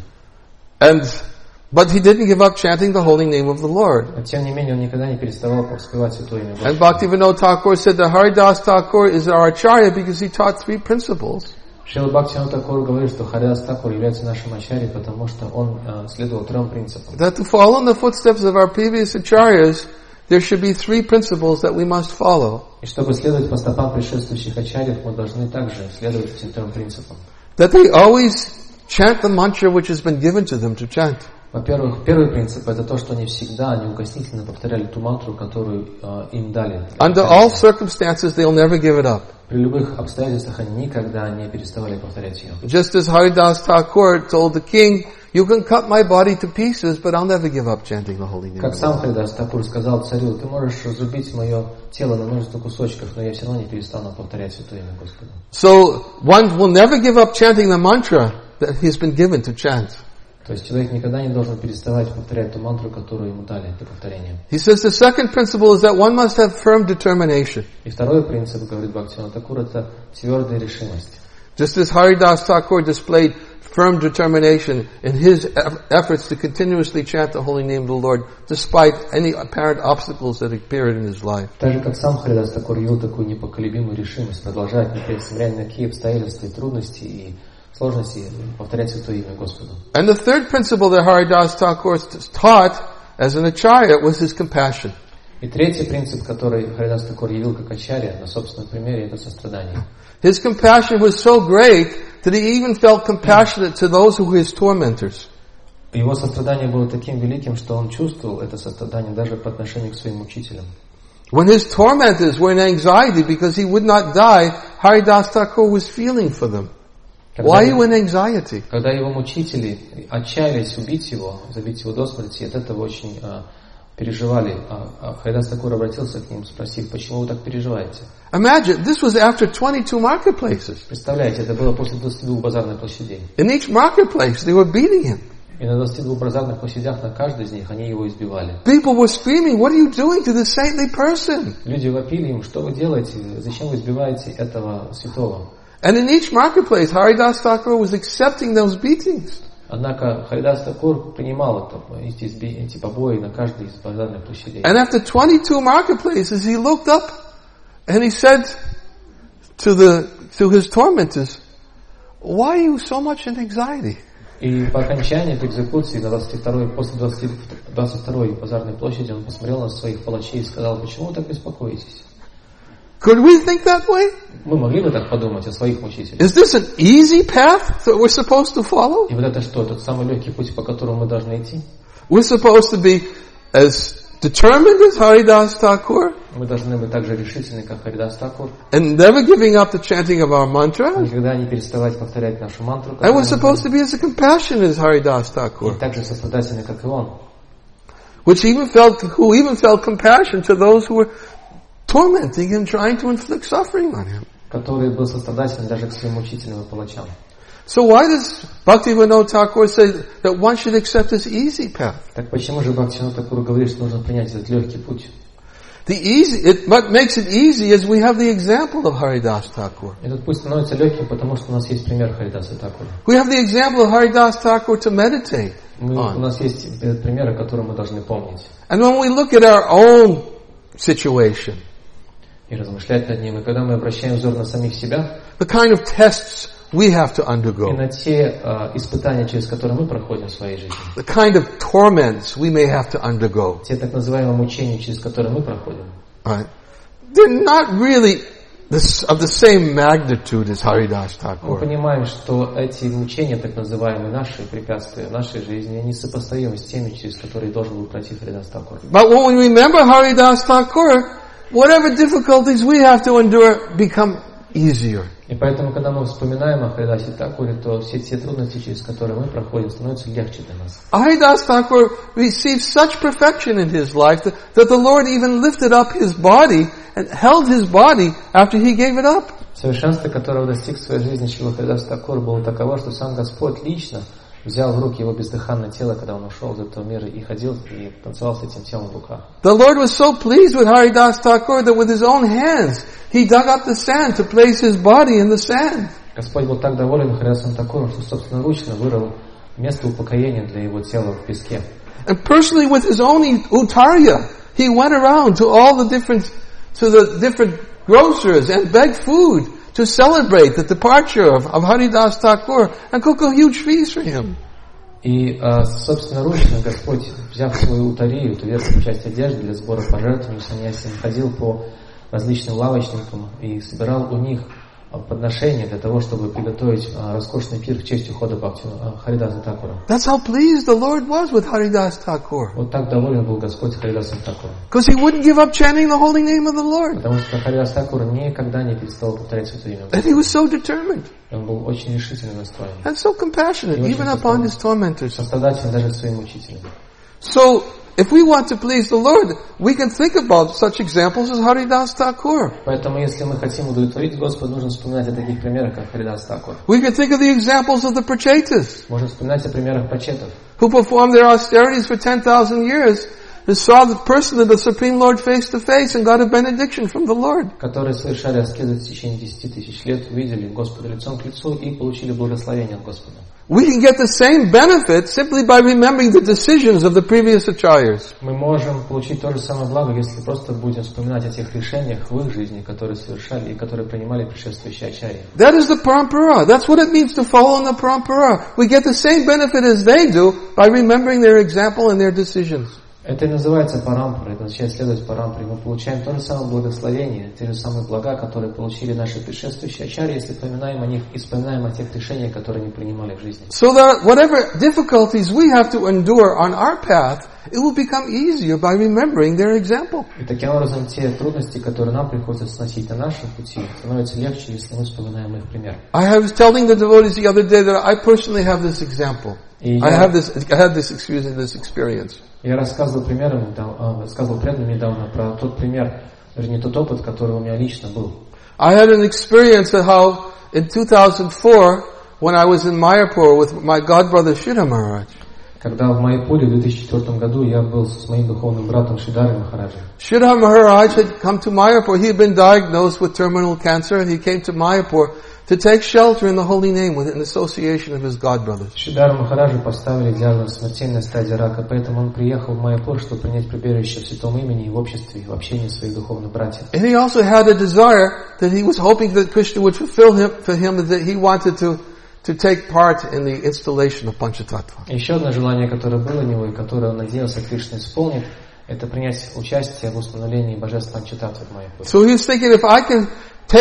But he didn't give up chanting the holy name of the Lord. Но тем не менее он никогда не переставал воспевать святое имя And Господа. Bhaktivinoda Thakur said that Haridas Thakur is our acharya because he taught 3 principles. Шрила Бхактивинода Тхакур говорит, что Харидас Тхакур является нашим ачарьей, потому что он следовал 3 принципам. That to follow in the footsteps of our previous acharyas, there should be 3 principles that we must follow. И чтобы следовать по стопам предшествующих ачарьев, мы должны также следовать этим 3 принципам. That they always chant the mantra which has been given to them to chant. Во-первых, первый принцип это то, что они всегда неукоснительно повторяли ту мантру, которую им дали. Under all circumstances, they'll never give it up. При любых обстоятельствах они никогда не переставали повторять ее. Just as Haridas Thakur told the king, you can cut my body to pieces, but I'll never give up chanting the holy name. Как сам Харидас Тхакур сказал царю, ты можешь разрубить мое тело на множество кусочков, но я все равно не перестану повторять святое имя Господа. So one will never give up chanting the mantra that he's been given to chant. То есть человек никогда не должен переставать повторять ту мантру, которую ему дали для повторения. He says the second principle is that one must have firm determination. И второй принцип, говорит Бхактивинода Тхакур, это твердая решимость. Just as Haridas Thakur displayed firm determination in his efforts to continuously chant the holy name of the Lord despite any apparent obstacles that appeared in his life. Так же, как сам Харидас Тхакур явил такую непоколебимую решимость продолжать, несмотря на какие обстоятельства и трудности и сложности, повторять святое имя Господу. And the third principle that Haridas Thakur taught as an acharya was his compassion. И третий принцип, который Харидас Тхакур явил как ачарья на собственном примере, это сострадание. His compassion was so great that he even felt compassionate to those who were his tormentors. Его сострадание было таким великим, что он чувствовал это сострадание даже по отношению к своим учителям. When his tormentors were in anxiety because he would not die, Haridas Thakur was feeling for them. Why are you in anxiety? Когда его мучители отчаялись убить его, забить его до смерти, от этого очень переживали. Харидас Тхакур обратился к ним, спросив, почему вы так переживаете? Imagine, this was after 22 marketplaces. Представляете, это было после 22 базарных площадей. In each marketplace, they were beating him. И на 22 базарных площадях, на каждой из них, они его избивали. People were screaming, what are you doing to this saintly person? Люди вопили им, что вы делаете, зачем вы избиваете этого святого? And in each marketplace, Haridas Thakur was accepting those beatings. Однако Харидас Тхакур принимал эти побои на каждой из базарных площадей. And after 22 marketplaces, he looked up and he said to his tormentors, why are you so much in anxiety? И по окончании этой экзекуции, после 22-й базарной площади, он посмотрел на своих палачей и сказал, почему вы так беспокоитесь? Could we think that way? Мы могли бы так подумать о своих мучителях. Is this an easy path that we're supposed to follow? И вот это что, тот самый легкий путь, по которому мы должны идти? We're supposed to be as determined as Haridas Thakur Мы должны быть так же решительны, как Харидас Тхакур, and never giving up the chanting of our mantra. никогда не переставать повторять нашу мантру, And we're supposed to be as compassionate as Haridas и Thakur, так же сострадательны, как и он, who even felt compassion to those who were tormenting him, trying to inflict suffering on him. который был сострадателен даже к своим учителям и палачам. So why does Bhaktivinoda Thakur say that one should accept this easy path? Так почему же Бхактивинода Тхакур говорит, что нужно принять этот легкий путь? What makes it easy is we have the example of Haridas Thakur. Этот путь становится легким, потому что у нас есть пример Харидаса Тхакура. We have the example of Haridas Thakur to meditate У on. нас есть примеры, которые мы должны помнить And when we look at our own situation, и размышлять над ним. И когда мы обращаем взор на самих себя, the kind of tests we have to и undergo, на те испытания, через которые мы проходим в своей жизни, the kind of torments we may have to undergo, те так называемые мучения, через которые мы проходим, right? They're not really of the same magnitude as Haridas мы Thakur. понимаем, что эти мучения, так называемые наши препятствия в нашей жизни, они сопоставимы с теми, через которые должен был пройти Харидас Тхакур. But when we remember Haridas Thakur, whatever difficulties we have to endure become easier. И поэтому, когда мы вспоминаем о Харидасе Тхакуре, то все те трудности, через которые мы проходим, становятся легче для нас. Haridas Thakur received such perfection in his life that the Lord even lifted up his body and held his body after he gave it up. Совершенство, которого достиг в своей жизни Шрила Харидас Тхакур, было таково, что сам Господь лично взял в руки его бездыханное тело, когда он ушел из этого мира, и ходил и танцевал с этим телом в руках. The Lord was so pleased with Haridas Thakur that with his own hands he dug up the sand to place his body in the sand. Господь был так доволен Харидасом Такуром, что собственноручно вырыл место упокоения для его тела в песке. And personally with his own utarya, he went around to the different grocers and begged food to celebrate the departure of Haridas Thakur and cook a huge feast for him. И собственноручно Господь, взяв свою утарию, ту верхнюю часть одежды для сбора пожертвований саньясин, ходил по различным лавочникам и собирал у них подношения для того, чтобы приготовить роскошный пир в честь ухода Харидаса Такура. That's how pleased the Lord was with Haridas Thakur. Вот так доволен был Господь Харидасом Такуром. Because he wouldn't give up chanting the holy name of the Lord. Потому что Харидас Такур никогда не перестал повторять святое имя. And he was so determined. Он был очень решительно настроен. And so compassionate, even upon his tormentors. Сострадательный даже своим учителям. So, if we want to please the Lord, we can think about such examples as Haridas Thakur. Поэтому, если мы хотим удовлетворить Господа, нужно вспоминать о таких примерах, как Харидас Такур. We can think of the examples of the Prachetas, Можно вспоминать о примерах прачетов, who performed their austerities for 10,000 years, and saw the person of the Supreme Lord face to face and got a benediction from the Lord. которые совершали аскезы в течение 10 тысяч лет, увидели Господа лицом к лицу и получили благословение от Господа. We can get the same benefit simply by remembering the decisions of the previous acharyas. Мы можем получить то же самое благо, если просто будем вспоминать о тех решениях в их жизни, которые совершали и которые принимали предшествующие ачарьи. That is the parampara. That's what it means to follow in the parampara. We get the same benefit as they do by remembering their example and their decisions. Это и называется парампара, это означает следовать парампаре. Мы получаем то же самое благословение, те же самые блага, которые получили наши предшествующие ачарьи, если вспоминаем о них и вспоминаем о тех решениях, которые они принимали в жизни. So that whatever difficulties we have to endure on our path, it will become easier by remembering their example. И таким образом те трудности, которые нам приходится сносить на нашем пути, становятся легче, если мы вспоминаем их пример. I was telling the devotees the other day that I personally have this example. I had this experience. Я рассказывал преданным недавно про тот пример, вернее, тот опыт, который у меня лично был. I had an experience of how in 2004, when I was in Mayapur with my godbrother Shridhar Maharaj. Когда в Майяпуре в 2004 году я был с моим духовным братом Шридарой Махараджем. Shridhar Maharaj had come to Mayapur. He had been diagnosed with terminal cancer, and he came to Mayapur to take shelter in the holy name with an association of his godbrothers. Шридару Махараджу поставили диагноз смертельная стадия рака, поэтому он приехал в Майяпур, чтобы принять прибежище в святом имени и в обществе, в общении своих духовных братьев. And he also had a desire that he was hoping that Krishna would fulfill for him that he wanted to take part in the installation of Panchatattva. Еще одно желание, которое было у него и которое он надеялся, Кришна исполнит, это принять участие в установлении божеств Панчататтвы в Майяпуре. So he was thinking, if I can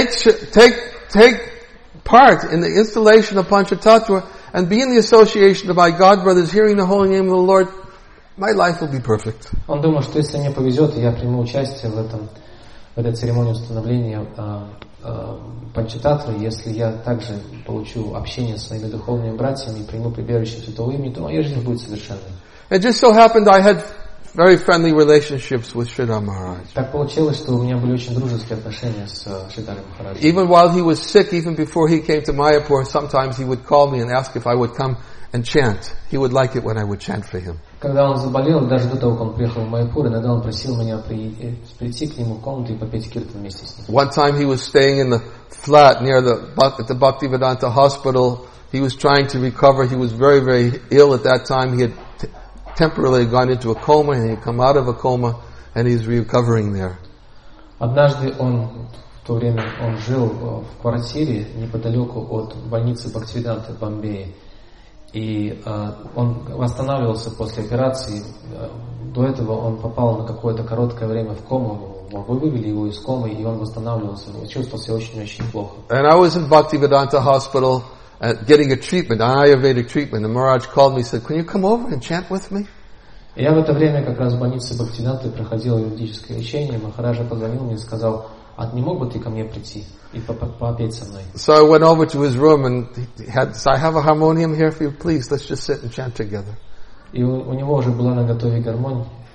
take part in the installation of Panchatattva and be in the association of my godbrothers hearing the holy name of the Lord, my life will be perfect. Он думал, что если мне повезет, и я приму участие в этой церемонии установления Панчататтвы, если я также получу общение с своими духовными братьями и приму прибежище святого имени, то моя жизнь будет совершенной. It just so happened I had very friendly relationships with Shridhar Maharaj. Так получилось, что у меня были очень дружеские отношения с Шридарой Махараджем. Even while he was sick, even before he came to Mayapur, sometimes he would call me and ask if I would come and chant. He would like it when I would chant for him. Когда он заболел, даже до того, как он приехал в Майяпур, иногда он просил меня прийти к нему в комнату и попеть киртан вместе с ним. One time he was staying in the flat near at the Bhaktivedanta hospital. He was trying to recover. He was very, very ill at that time. He had temporarily gone into a coma, and he had come out of a coma, and he's recovering there. Однажды в то время он жил в квартире неподалеку от больницы Бхактивиданты в Бомбее. И он восстанавливался после операции. До этого он попал на какое-то короткое время в кому. Вывели его из комы, и он восстанавливался. Чувствовал себя очень-очень плохо. And I was in Bhaktivedanta hospital getting a treatment, an Ayurvedic treatment. And Maharaj called me and said, "Can you come over and chant with me?" Я в это время как раз в больнице Бхактивиданты проходил юридическое лечение. Махараджа позвонил мне и сказал: "А не мог бы ты ко мне прийти и попеть со мной?" So I went over to his room and I have a harmonium here for you, please. Let's just sit and chant together. И у него уже была на готове гармонь,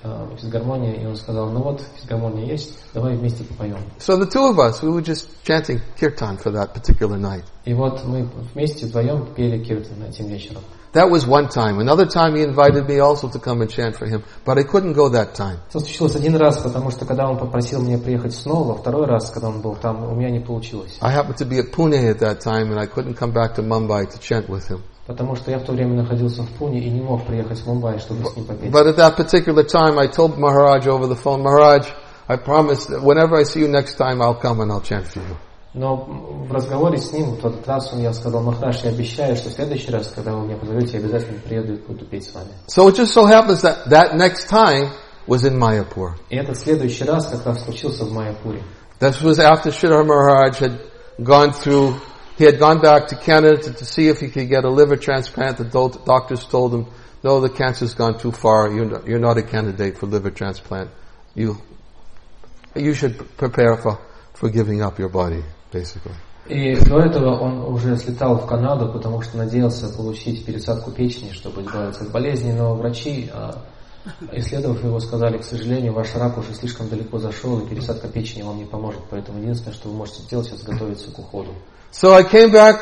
физгармония, и он сказал, ну вот, физгармония есть, давай вместе попоем. So the two of us, we were just chanting kirtan for that particular night. И вот мы вместе вдвоем пели киртан этим вечером. That was one time. Another time he invited me also to come and chant for him, but I couldn't go that time. Это случилось один раз, потому что когда он попросил меня приехать снова, второй раз, когда он был там, у меня не получилось. I happened to be at Pune at that time and I couldn't come back to Mumbai to chant with him. Потому что я в то время находился в Пуне и не мог приехать в Мумбай, чтобы с ним попеть. But at that particular time I told Maharaj over the phone, Maharaj, I promise that whenever I see you next time I'll come and I'll chant for you. Но в разговоре с ним, в этот раз я сказал, Махарадж, я обещаю, что в следующий раз, когда вы меня позовете, я обязательно приеду и буду петь с вами. So it just so happens that that next time was in Mayapur. И этот следующий раз как раз случился в Майяпуре. That was after Sridhar Maharaj had gone through, he had gone back to Canada to see if he could get a liver transplant. The doctors told him, no, the cancer's gone too far. You're not a candidate for liver transplant. You should prepare for giving up your body, basically. И до этого он уже слетал в Канаду, потому что надеялся получить пересадку печени, чтобы избавиться от болезни, но врачи, исследовав его, сказали, к сожалению, ваш рак уже слишком далеко зашел, и пересадка печени вам не поможет, поэтому единственное, что вы можете сделать, сейчас готовиться к уходу. So I came back,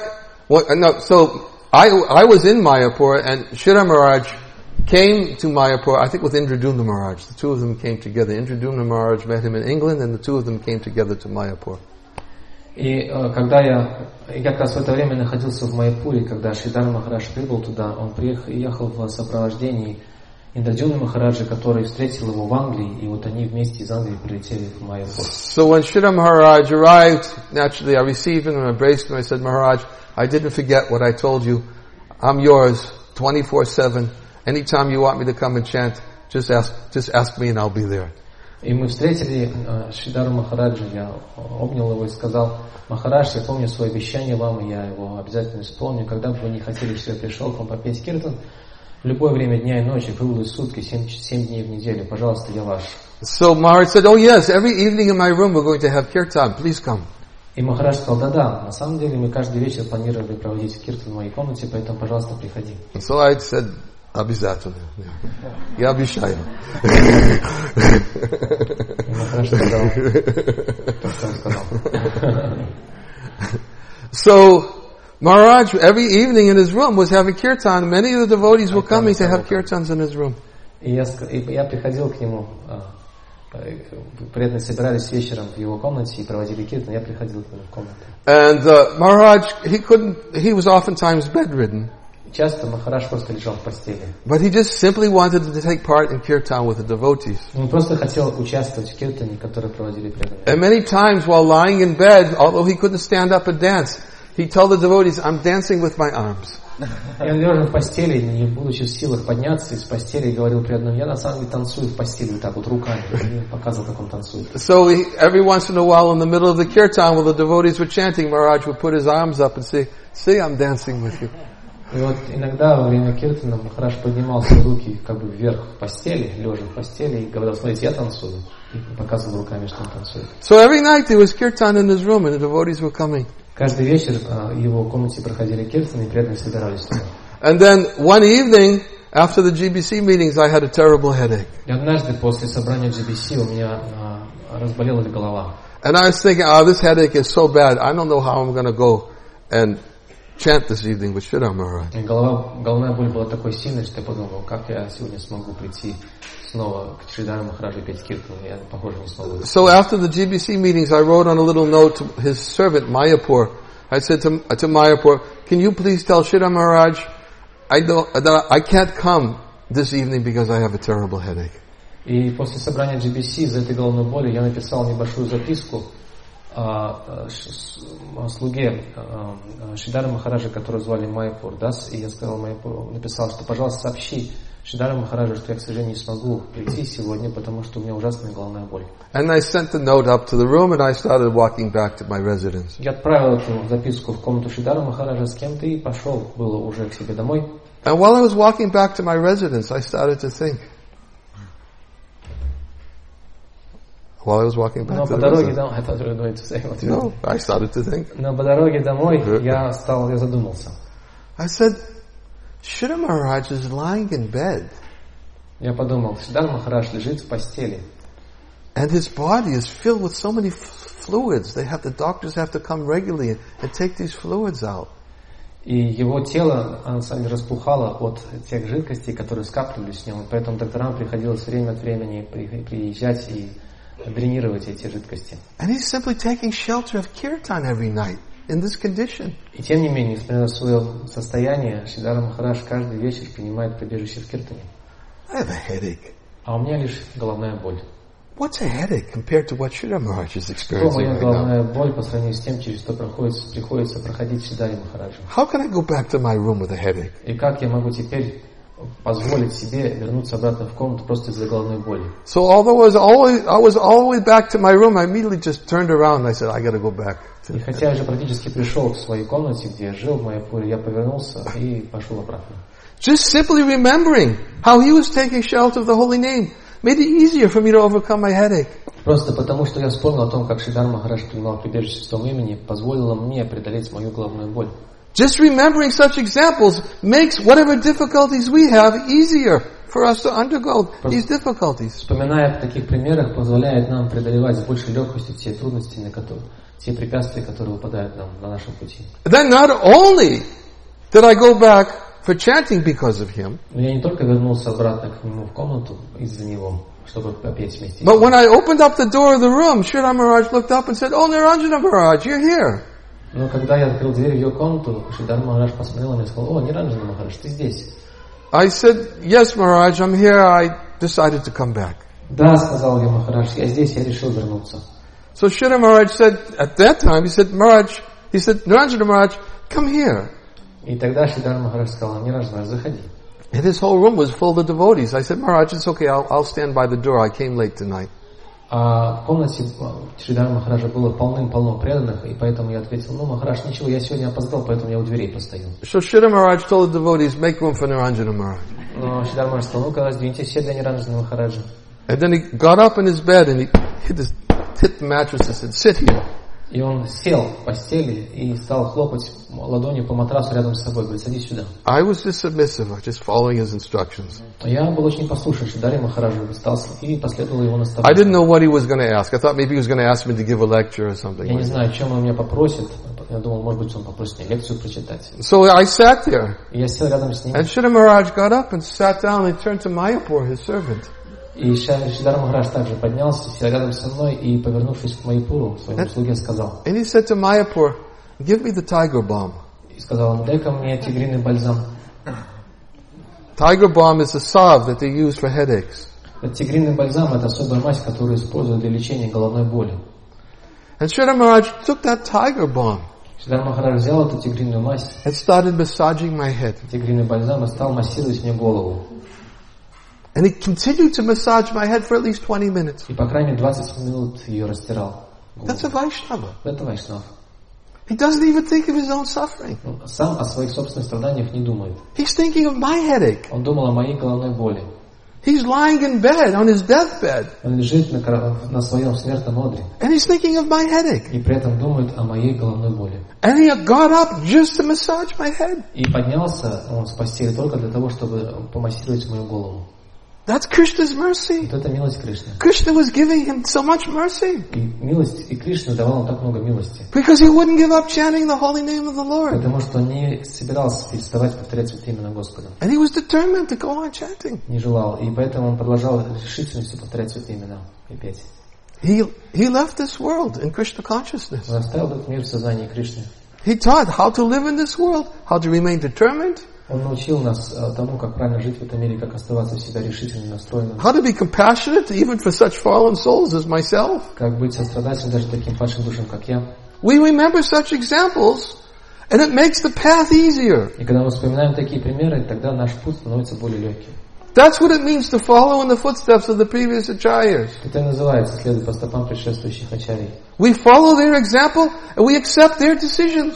I was in Mayapur, and Sridhar Maharaj came to Mayapur, I think with Indradumna Maharaj. The two of them came together. Indradumna Maharaj met him in England, and the two of them came together to Mayapur. И когда я как раз в это время находился в Майяпуре, когда Шридар Махарадж прибыл туда, он ехал в сопровождении Индрадюмны Махараджа, который встретил его в Англии, и вот они вместе из Англии прилетели в Майяпур. So when Sridhar Maharaj arrived, naturally I received him and embraced him. I said, Maharaj, I didn't forget what I told you. I'm yours 24/7. Anytime you want me to come and chant, just ask me and I'll be there. И мы встретили Шридару Махараджа, я обнял его и сказал, Махарадж, я помню свое обещание вам, и я его обязательно исполню. Когда бы вы не хотели, чтобы я пришел к вам попеть киртан, в любое время дня и ночи, круглые сутки, 7 дней в неделю, пожалуйста, я ваш. So Maharaj said, oh yes, every evening in my room we're going to have kirtan, please come. И Махарадж сказал, да, на самом деле мы каждый вечер планировали проводить киртан в моей комнате, поэтому, пожалуйста, приходи. So I said, обязательно. Я обещаю. So Maharaj, every evening in his room was having kirtan. Many of the devotees were coming to have kirtans in his room. И я приходил к нему, преданные собирались вечером в его комнате и проводили киртан, я приходил к нему в комнату. And Maharaj, he was oftentimes bedridden. Часто Махарадж просто лежал в постели. But he just simply wanted to take part in kirtan with the devotees. Он просто хотел участвовать в киртане, который проводили преданные. And many times while lying in bed, although he couldn't stand up and dance, he told the devotees, I'm dancing with my arms. И он лежа в постели, не будучи в силах подняться из постели, и говорил преданным, я на самом деле танцую в постели вот так вот руками. И показывал, как он танцует. So every once in a while in the middle of the kirtan, while the devotees were chanting, Maharaj would put his arms up and say, see, I'm dancing with you. И вот иногда во время киртана Махарадж поднимал свои руки как бы вверх в постели, лежа в постели, и говорил, смотрите, я танцую. И показывал руками, что он танцует. So every night there was kirtan in his room and the devotees were coming. Каждый вечер в его комнате проходили киртаны, и преданные собирались туда. And then one evening, after the GBC meetings, I had a terrible headache. И однажды после собрания GBC у меня разболелась голова. And I was thinking, this headache is so bad, I don't know how I'm going to go and chant this evening with Sridhar Maharaj. Головная боль была такой сильной, что я подумал, как я сегодня смогу прийти снова к Шридару Махараджу петь киртан. Я, похоже, не смогу. So after the GBC meetings, I wrote on a little note to his servant Mayapur. I said to Mayapur, can you please tell Sridhar Maharaj, I can't come this evening because I have a terrible headache. И после собрания GBC из-за этой головной боли я написал небольшую записку слуге Шридара Махараджа, которого звали Майяпур Дас, и я сказал Майяпуру, написал, что, пожалуйста, сообщи Шридару Махараджу, что я, к сожалению, не смогу прийти сегодня, потому что у меня ужасная головная боль. And I sent the note up to the room and I started walking back to my residence. Я отправил эту записку в комнату Шридара Махараджа с кем-то и пошел было уже к себе домой. And while I was walking back to my residence, I started to think. While I was walking back to the residence. I thought you were going to say what you No, I started to think. Но по дороге домой я задумался. I said, Sridhar Maharaj is lying in bed. Я подумал, Шридар Махарадж лежит в постели. And his body is filled with so many fluids. The doctors have to come regularly and take these fluids out. И его тело, оно на самом деле распухало от тех жидкостей, которые скапливались в нем. Поэтому докторам приходилось время от времени приезжать и дренировать эти жидкости. And he's simply taking shelter of kirtan every night in this condition. И тем не менее, несмотря на свое состояние, Шридар Махарадж каждый вечер принимает прибежище в киртане. I have a headache. А у меня лишь головная боль. What's a headache compared to what Sridhar Maharaj is Что experiencing моя right now? головная боль по сравнению с тем, через что приходится проходить Шридаре Махараджу? How can I go back to my room with a headache? И как я могу теперь позволить себе вернуться обратно в комнату просто из-за головной боли? So although I was all the way back to my room, I immediately just turned around and I said, I got to go back. И хотя я уже практически пришел к своей комнате, где я жил в Майяпуре, я повернулся и пошел обратно. Just simply remembering how he was taking shelter of the holy name made it easier for me to overcome my headache. Просто потому, что я вспомнил о том, как Шридар Махарадж принимал прибежище в святом имени, позволило мне преодолеть мою головную боль. Just remembering such examples makes whatever difficulties we have easier for us to undergo these difficulties. Вспоминая о таких примерах, позволяет нам преодолевать с большей легкостью те трудности, те препятствия, которые выпадают нам на нашем пути. Then not only did I go back for chanting because of him, Но я не только вернулся обратно к нему в комнату из-за него, чтобы попеть вместе. but when I opened up the door of the room, Sridhar Maharaj looked up and said, "Oh, Niranjana Maharaj, you're here." Но когда я открыл дверь в ее комнату, Шридар Махарадж посмотрел на меня и сказал: «О, Ниранджана Махарадж, ты здесь?» I said, "Yes, Maharaj, I'm here. I decided to come back." «Да», — сказал я Махарадж, «я здесь, я решил вернуться». So Sridhar Maharaj said, at that time, he said, Niranjana Maharaj, come here. И тогда Шридар Махарадж сказал: «Ниранджана, заходи». And his whole room was full of devotees. I said, Maharaj, it's okay. I'll stand by the door. I came late tonight. А в комнате Шридар Махараджа было полным-полно преданных, и поэтому я ответил: «Ну, Махарадж, ничего, я сегодня опоздал, поэтому я у дверей постою». So Sridhar Maharaj told the devotees, make room for Niranjana Maharaj. Но Шридар Махарадж сказал: «Ну-ка, раздвиньте все для Ниранджана Махараджа». And then he got up in his bed and he hit the mattress and said, sit here. И он сел в постели и стал хлопать ладонью по матрасу рядом с собой, говорит: «Садись сюда». I was just submissive, just following his instructions. Я был очень послушен Шридаре Махараджу и последовал его I наставлениям. didn't know what he was going to ask. I thought maybe he was going to ask me to give a lecture or something. Я не знаю, о чем он меня попросит. Я думал, может быть, он попросит мне лекцию прочитать. So I sat there. И я сел рядом с ним. And Sridhar Maharaj got up and sat down and turned to Mayapur, his servant. И Шридар Махарадж также поднялся, сел рядом со мной и, повернувшись к Майяпуру, своему слуге, сказал. And he said to Mayapur, give me the tiger balm. И сказал: «Дай-ка мне тигриный бальзам». Tiger balm is a salve that they use for headaches. Тигриный бальзам — это особая мазь, которую используют для лечения головной боли. And Sridhar Maharaj took that tiger balm Шридар Махарадж взял эту тигриную мазь, and started massaging my head. тигриный бальзам, и стал массировать мне голову. And he continued to massage my head for at least 20 minutes. И по крайней мере 20 минут ее растирал. That's a Vaishnava. Это Вайшнав. He doesn't even think of his own suffering. Сам о своих собственных страданиях не думает. He's thinking of my headache. Он думал о моей головной боли. He's lying in bed on his deathbed. Он лежит на своем смертном одре. And he's thinking of my headache. И при этом думает о моей головной боли. And he got up just to massage my head. И поднялся он с постели только для того, чтобы помассировать мою голову. That's Krishna's mercy. Вот это милость Кришны. Krishna was giving him so much mercy. И Кришна давал ему так много милости. Because he wouldn't give up chanting the holy name of the Lord. Потому что он не собирался переставать повторять святые имена Господа. And he was determined to go on chanting. Не желал. И поэтому он продолжал решительностью повторять святые имена и петь. He left this world in Krishna consciousness. Он оставил этот мир в сознании Кришны. He taught how to live in this world, how to remain determined, Он научил нас тому, как правильно жить в этом мире, как оставаться всегда решительно настроенным, how to be compassionate even for such fallen souls as myself. как быть сострадательным даже таким падшим душам, как я. We remember such examples, and it makes the path easier. И когда мы вспоминаем такие примеры, тогда наш путь становится более легким. That's what it means to follow in the footsteps of the previous acharyas. Это и называется следовать по стопам предшествующих ачарий. We follow their example, and we accept their decisions.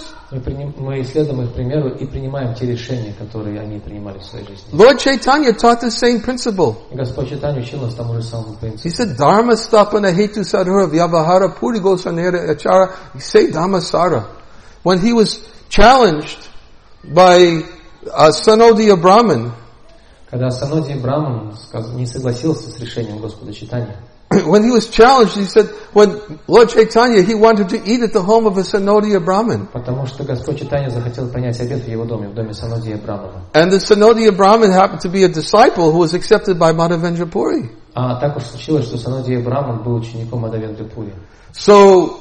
Мы следуем их примеру и принимаем те решения, которые они принимали в своей жизни. Lord Chaitanya taught the same principle. И Господь Чайтанья учил нас тому же самому принципу. He said, Dharma stapana hetu sadhura vyavahara purigo sanera achara. He said Dhammasara. When he was challenged by Sanodiya Brahman, Когда Санодия Браман не согласился с решением Господа Чайтаньи, when he was challenged, he said, when Lord Chaitanya, he wanted to eat at the home of a Sanodiya Brahmin. потому что Господь Чайтанья захотел принять обед в его доме, в доме Санодия Брамана. And the Sanodiya Brahmin happened to be a disciple who was accepted by Madhavendra Puri. А так уж случилось, что Санодия Браман был учеником Мадхавендры Пури. So,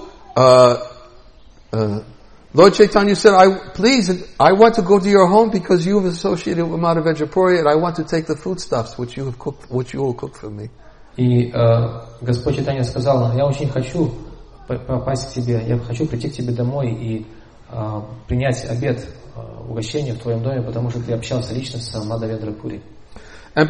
Lord Chaitanya said, I want to go to your home because you have associated with Madhavendra Puri, and I want to take the foodstuffs which you will cook for me. И Господь Чайтанья сказал: я очень хочу попасть к тебе, я хочу прийти к тебе домой и принять обед, угощение в твоем доме, потому что ты общался лично с Мадхавендрой Пури. And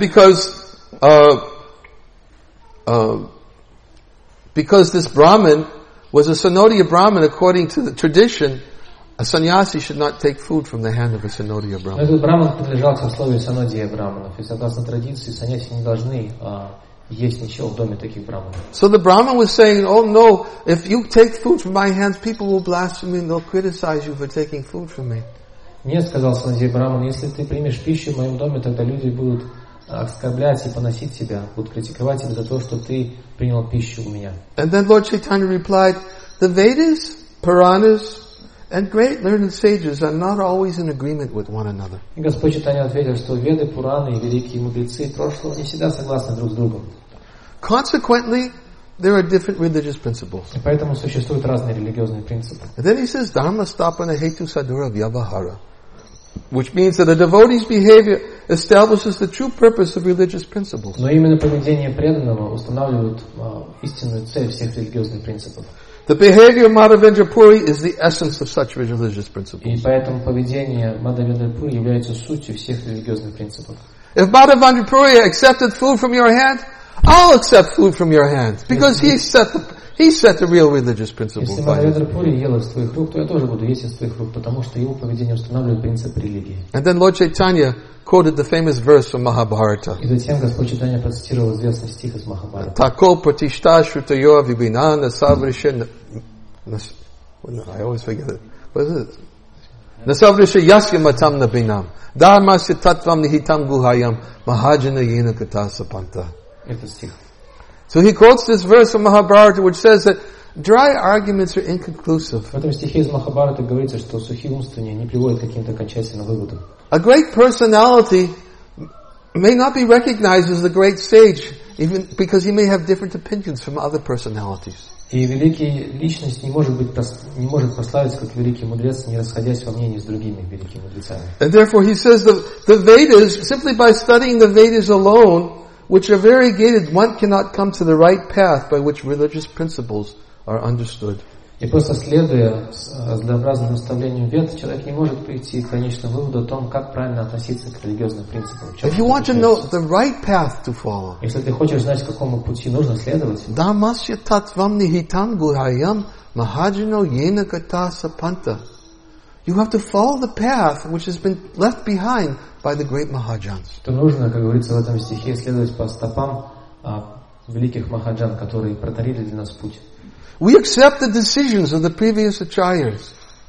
because this Brahmin was a Sanodiya Brahmin, according to the tradition, a sannyasi should not take food from the hand of a Sanodiya Brahmin. Этот Браман принадлежал к сословию Санодия Браманов, и согласно традиции саньяси не должны есть ничего в доме таких браманов. So the Brahmin was saying, oh no, if you take food from my hands, people will blaspheme me and they'll criticize you for taking food from me. Нет, сказал Санодия Браман, если ты примешь пищу в моем доме, тогда люди будут оскорблять и поносить тебя, будут критиковать тебя за то, что ты принял пищу у меня. And then Lord Chaitanya replied, the Vedas, Puranas, and great learned sages are not always in agreement with one another. И Господь Чайтанья ответил, что Веды, Пураны и великие мудрецы прошлого не всегда согласны друг с другом. Consequently, there are different religious principles. И поэтому существуют разные религиозные принципы. And then he says, Dharma stapana hetu sadhura vyavahara, which means that a devotee's behavior establishes the true purpose of religious principles. Но именно поведение преданного устанавливает истинную цель всех религиозных принципов. The behavior of Madhavendra Puri is the essence of such religious principles. И поэтому поведение Мадхавендры Пури является сутью всех религиозных принципов. If Madhavendra Puri accepted food from your hand, I'll accept food from your hand, because he set the real religious principles. Если Мадхавендра Пури ел из твоих рук, то я тоже буду есть из твоих рук, потому что его поведение устанавливает принцип религии. And then Lord Chaitanya quoted the famous verse from Mahabharata. И затем Господь Чайтанья процитировал известный стих из Махабхараты. Tako pratishta shrutayo vibhinana savrisha. I always forget it. What is it? Nasavrisha yasya matam nabinam. Dharmasya tattvam nihitam guhayam mahajana yena kata sapanta. Это стих. So he quotes this verse from Mahabharata which says that dry arguments are inconclusive. В этом стихе из Махабхараты говорится, что сухие умствования не приводят к каким-то окончательным выводам. A great personality may not be recognized as the great sage, even because he may have different opinions from other personalities. И великий личность не может прославиться как великий мудрец, не расходясь во мнении с другими великими мудрецами. And therefore he says the Vedas, simply by studying the Vedas alone, which are variegated, one cannot come to the right path by which religious principles are understood. И просто следуя разнообразным наставлениям Вед, человек не может прийти к конечному выводу о том, как правильно относиться к религиозным принципам. If you want to know the right path to follow, если ты хочешь знать, какому пути нужно следовать, Dhammasya tattvam nihitam guhayam mahajano yena kata sapanta. You have to follow the path which has been left behind by the great Mahajans. то нужно, как говорится в этом стихе, следовать по стопам великих Махаджан, которые протарили для нас путь. We accept the decisions of the previous acharyas.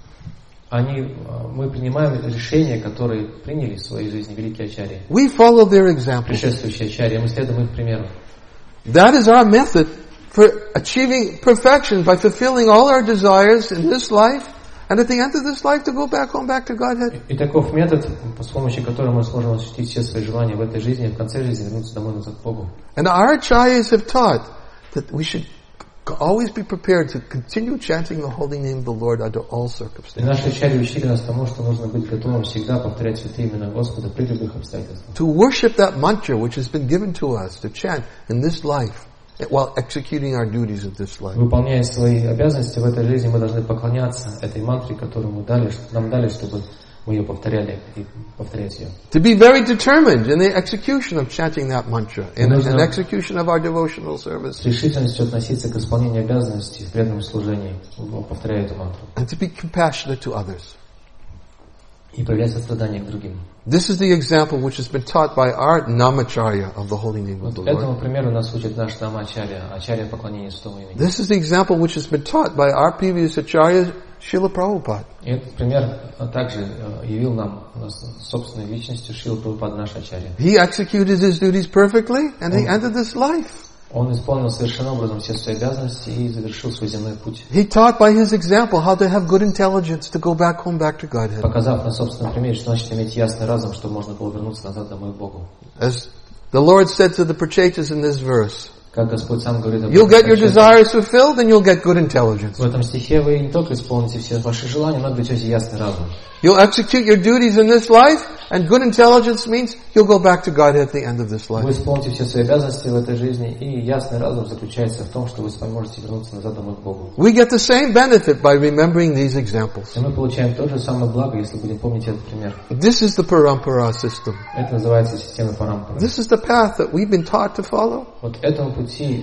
Мы принимаем решения, которые приняли в своей жизни великие ачарьи. We follow their example. Предшествующие ачарьи, мы следуем их примеру. That is our method for achieving perfection, by fulfilling all our desires in this life, and at the end of this life to go back home, back to Godhead. И таков метод, с помощью которого мы сможем осуществить все свои желания в этой жизни, и в конце жизни вернуться домой назад к Богу. And our acharyas have taught that we should always be prepared to continue chanting the holy name of the Lord under all circumstances. И наши ачарьи учили нас тому, что нужно быть готовым всегда повторять святые имена Господа при любых обстоятельствах. To worship that mantra which has been given to us to chant in this life while executing our duties of this life. Выполняя свои обязанности в этой жизни, мы должны поклоняться этой мантре, которую нам дали, чтобы мы ее повторяли и повторять ее. To be very determined in the execution of chanting that mantra, in the execution of our devotional service. С решительностью относиться к исполнению обязанностей в преданном служении, повторяя эту мантру. And to be compassionate to others. И проявлять сострадание к другим. This is the example which has been taught by our Namacharya of the holy name of the Этому Lord. примеру нас учит наш Намачарья, ачарья поклонения святому имени. This is the example which has been taught by our previous acharyas Srila Prabhupada. И этот пример также явил нам собственной личностью Шрила Прабхупада, наш ачарья. He executed his duties perfectly and he ended this life. Он исполнил совершенным образом все свои обязанности и завершил свой земной путь. He taught by his example how to have good intelligence to go back home, back to Godhead. Показав на собственном примере, что значит иметь ясный разум, чтобы можно было вернуться назад домой к Богу. As the Lord said to the Prachetas in this verse, Как Господь сам говорит об you'll get your desires fulfilled and you'll get good intelligence. В этом стихе вы не только исполните все ваши желания, но обретете ясный разум. You'll execute your duties in this life, and good intelligence means you'll go back to God at the end of this Вы life. исполните все свои обязанности в этой жизни, и ясный разум заключается в том, что вы сможете вернуться назад домой к Богу. We get the same benefit by remembering these examples. И мы получаем то же самое благо, если будем помнить этот пример. This is the Parampara system. Это называется система Парампара. This is the path that we've been taught to follow. Вот этому пути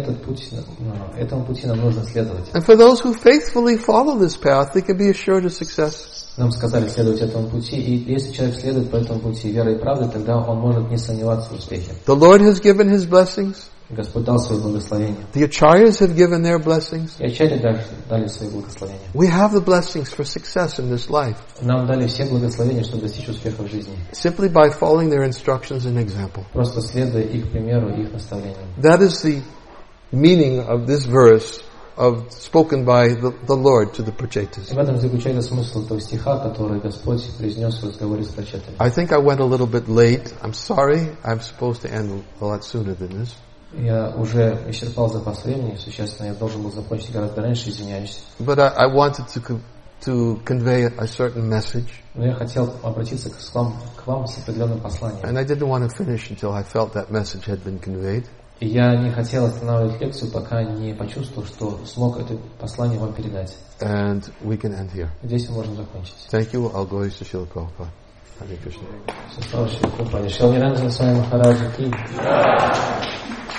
нам нужно следовать. And for those who faithfully follow this path, they can be assured of success. Нам сказали следовать этому пути, и если человек следует по этому пути верой и правдой, тогда он может не сомневаться в успехе. The Lord has given His blessings. Господь дал свои благословения. The Acharyas have given their blessings. И ачарьи дали свои благословения. We have the blessings for success in this life, Нам дали все благословения, чтобы достичь успеха в жизни. simply by following their instructions and example. Просто следуя их примеру и их наставлениям. That is the meaning of this verse spoken by the Lord to the Prachetas. И в этом заключается смысл того стиха, который Господь произнес в разговоре с прачетами. I think I went a little bit late. I'm sorry. I'm supposed to end a lot sooner than this. Я уже исчерпал запас времени, существенно, я должен был закончить гораздо раньше, извиняюсь. But I wanted to convey a certain message. Но я хотел обратиться к вам с определенным посланием. And I didn't want to finish until I felt that message had been conveyed. И я не хотел останавливать лекцию, пока не почувствовал, что смог это послание вам передать. And we can end here. Здесь мы можем закончить. Thank you. I'll go to Srila Prabhupada. Hare Krishna. Слава Шри Прабхупаде. Шри Ниранджана Свами Махараджа ки.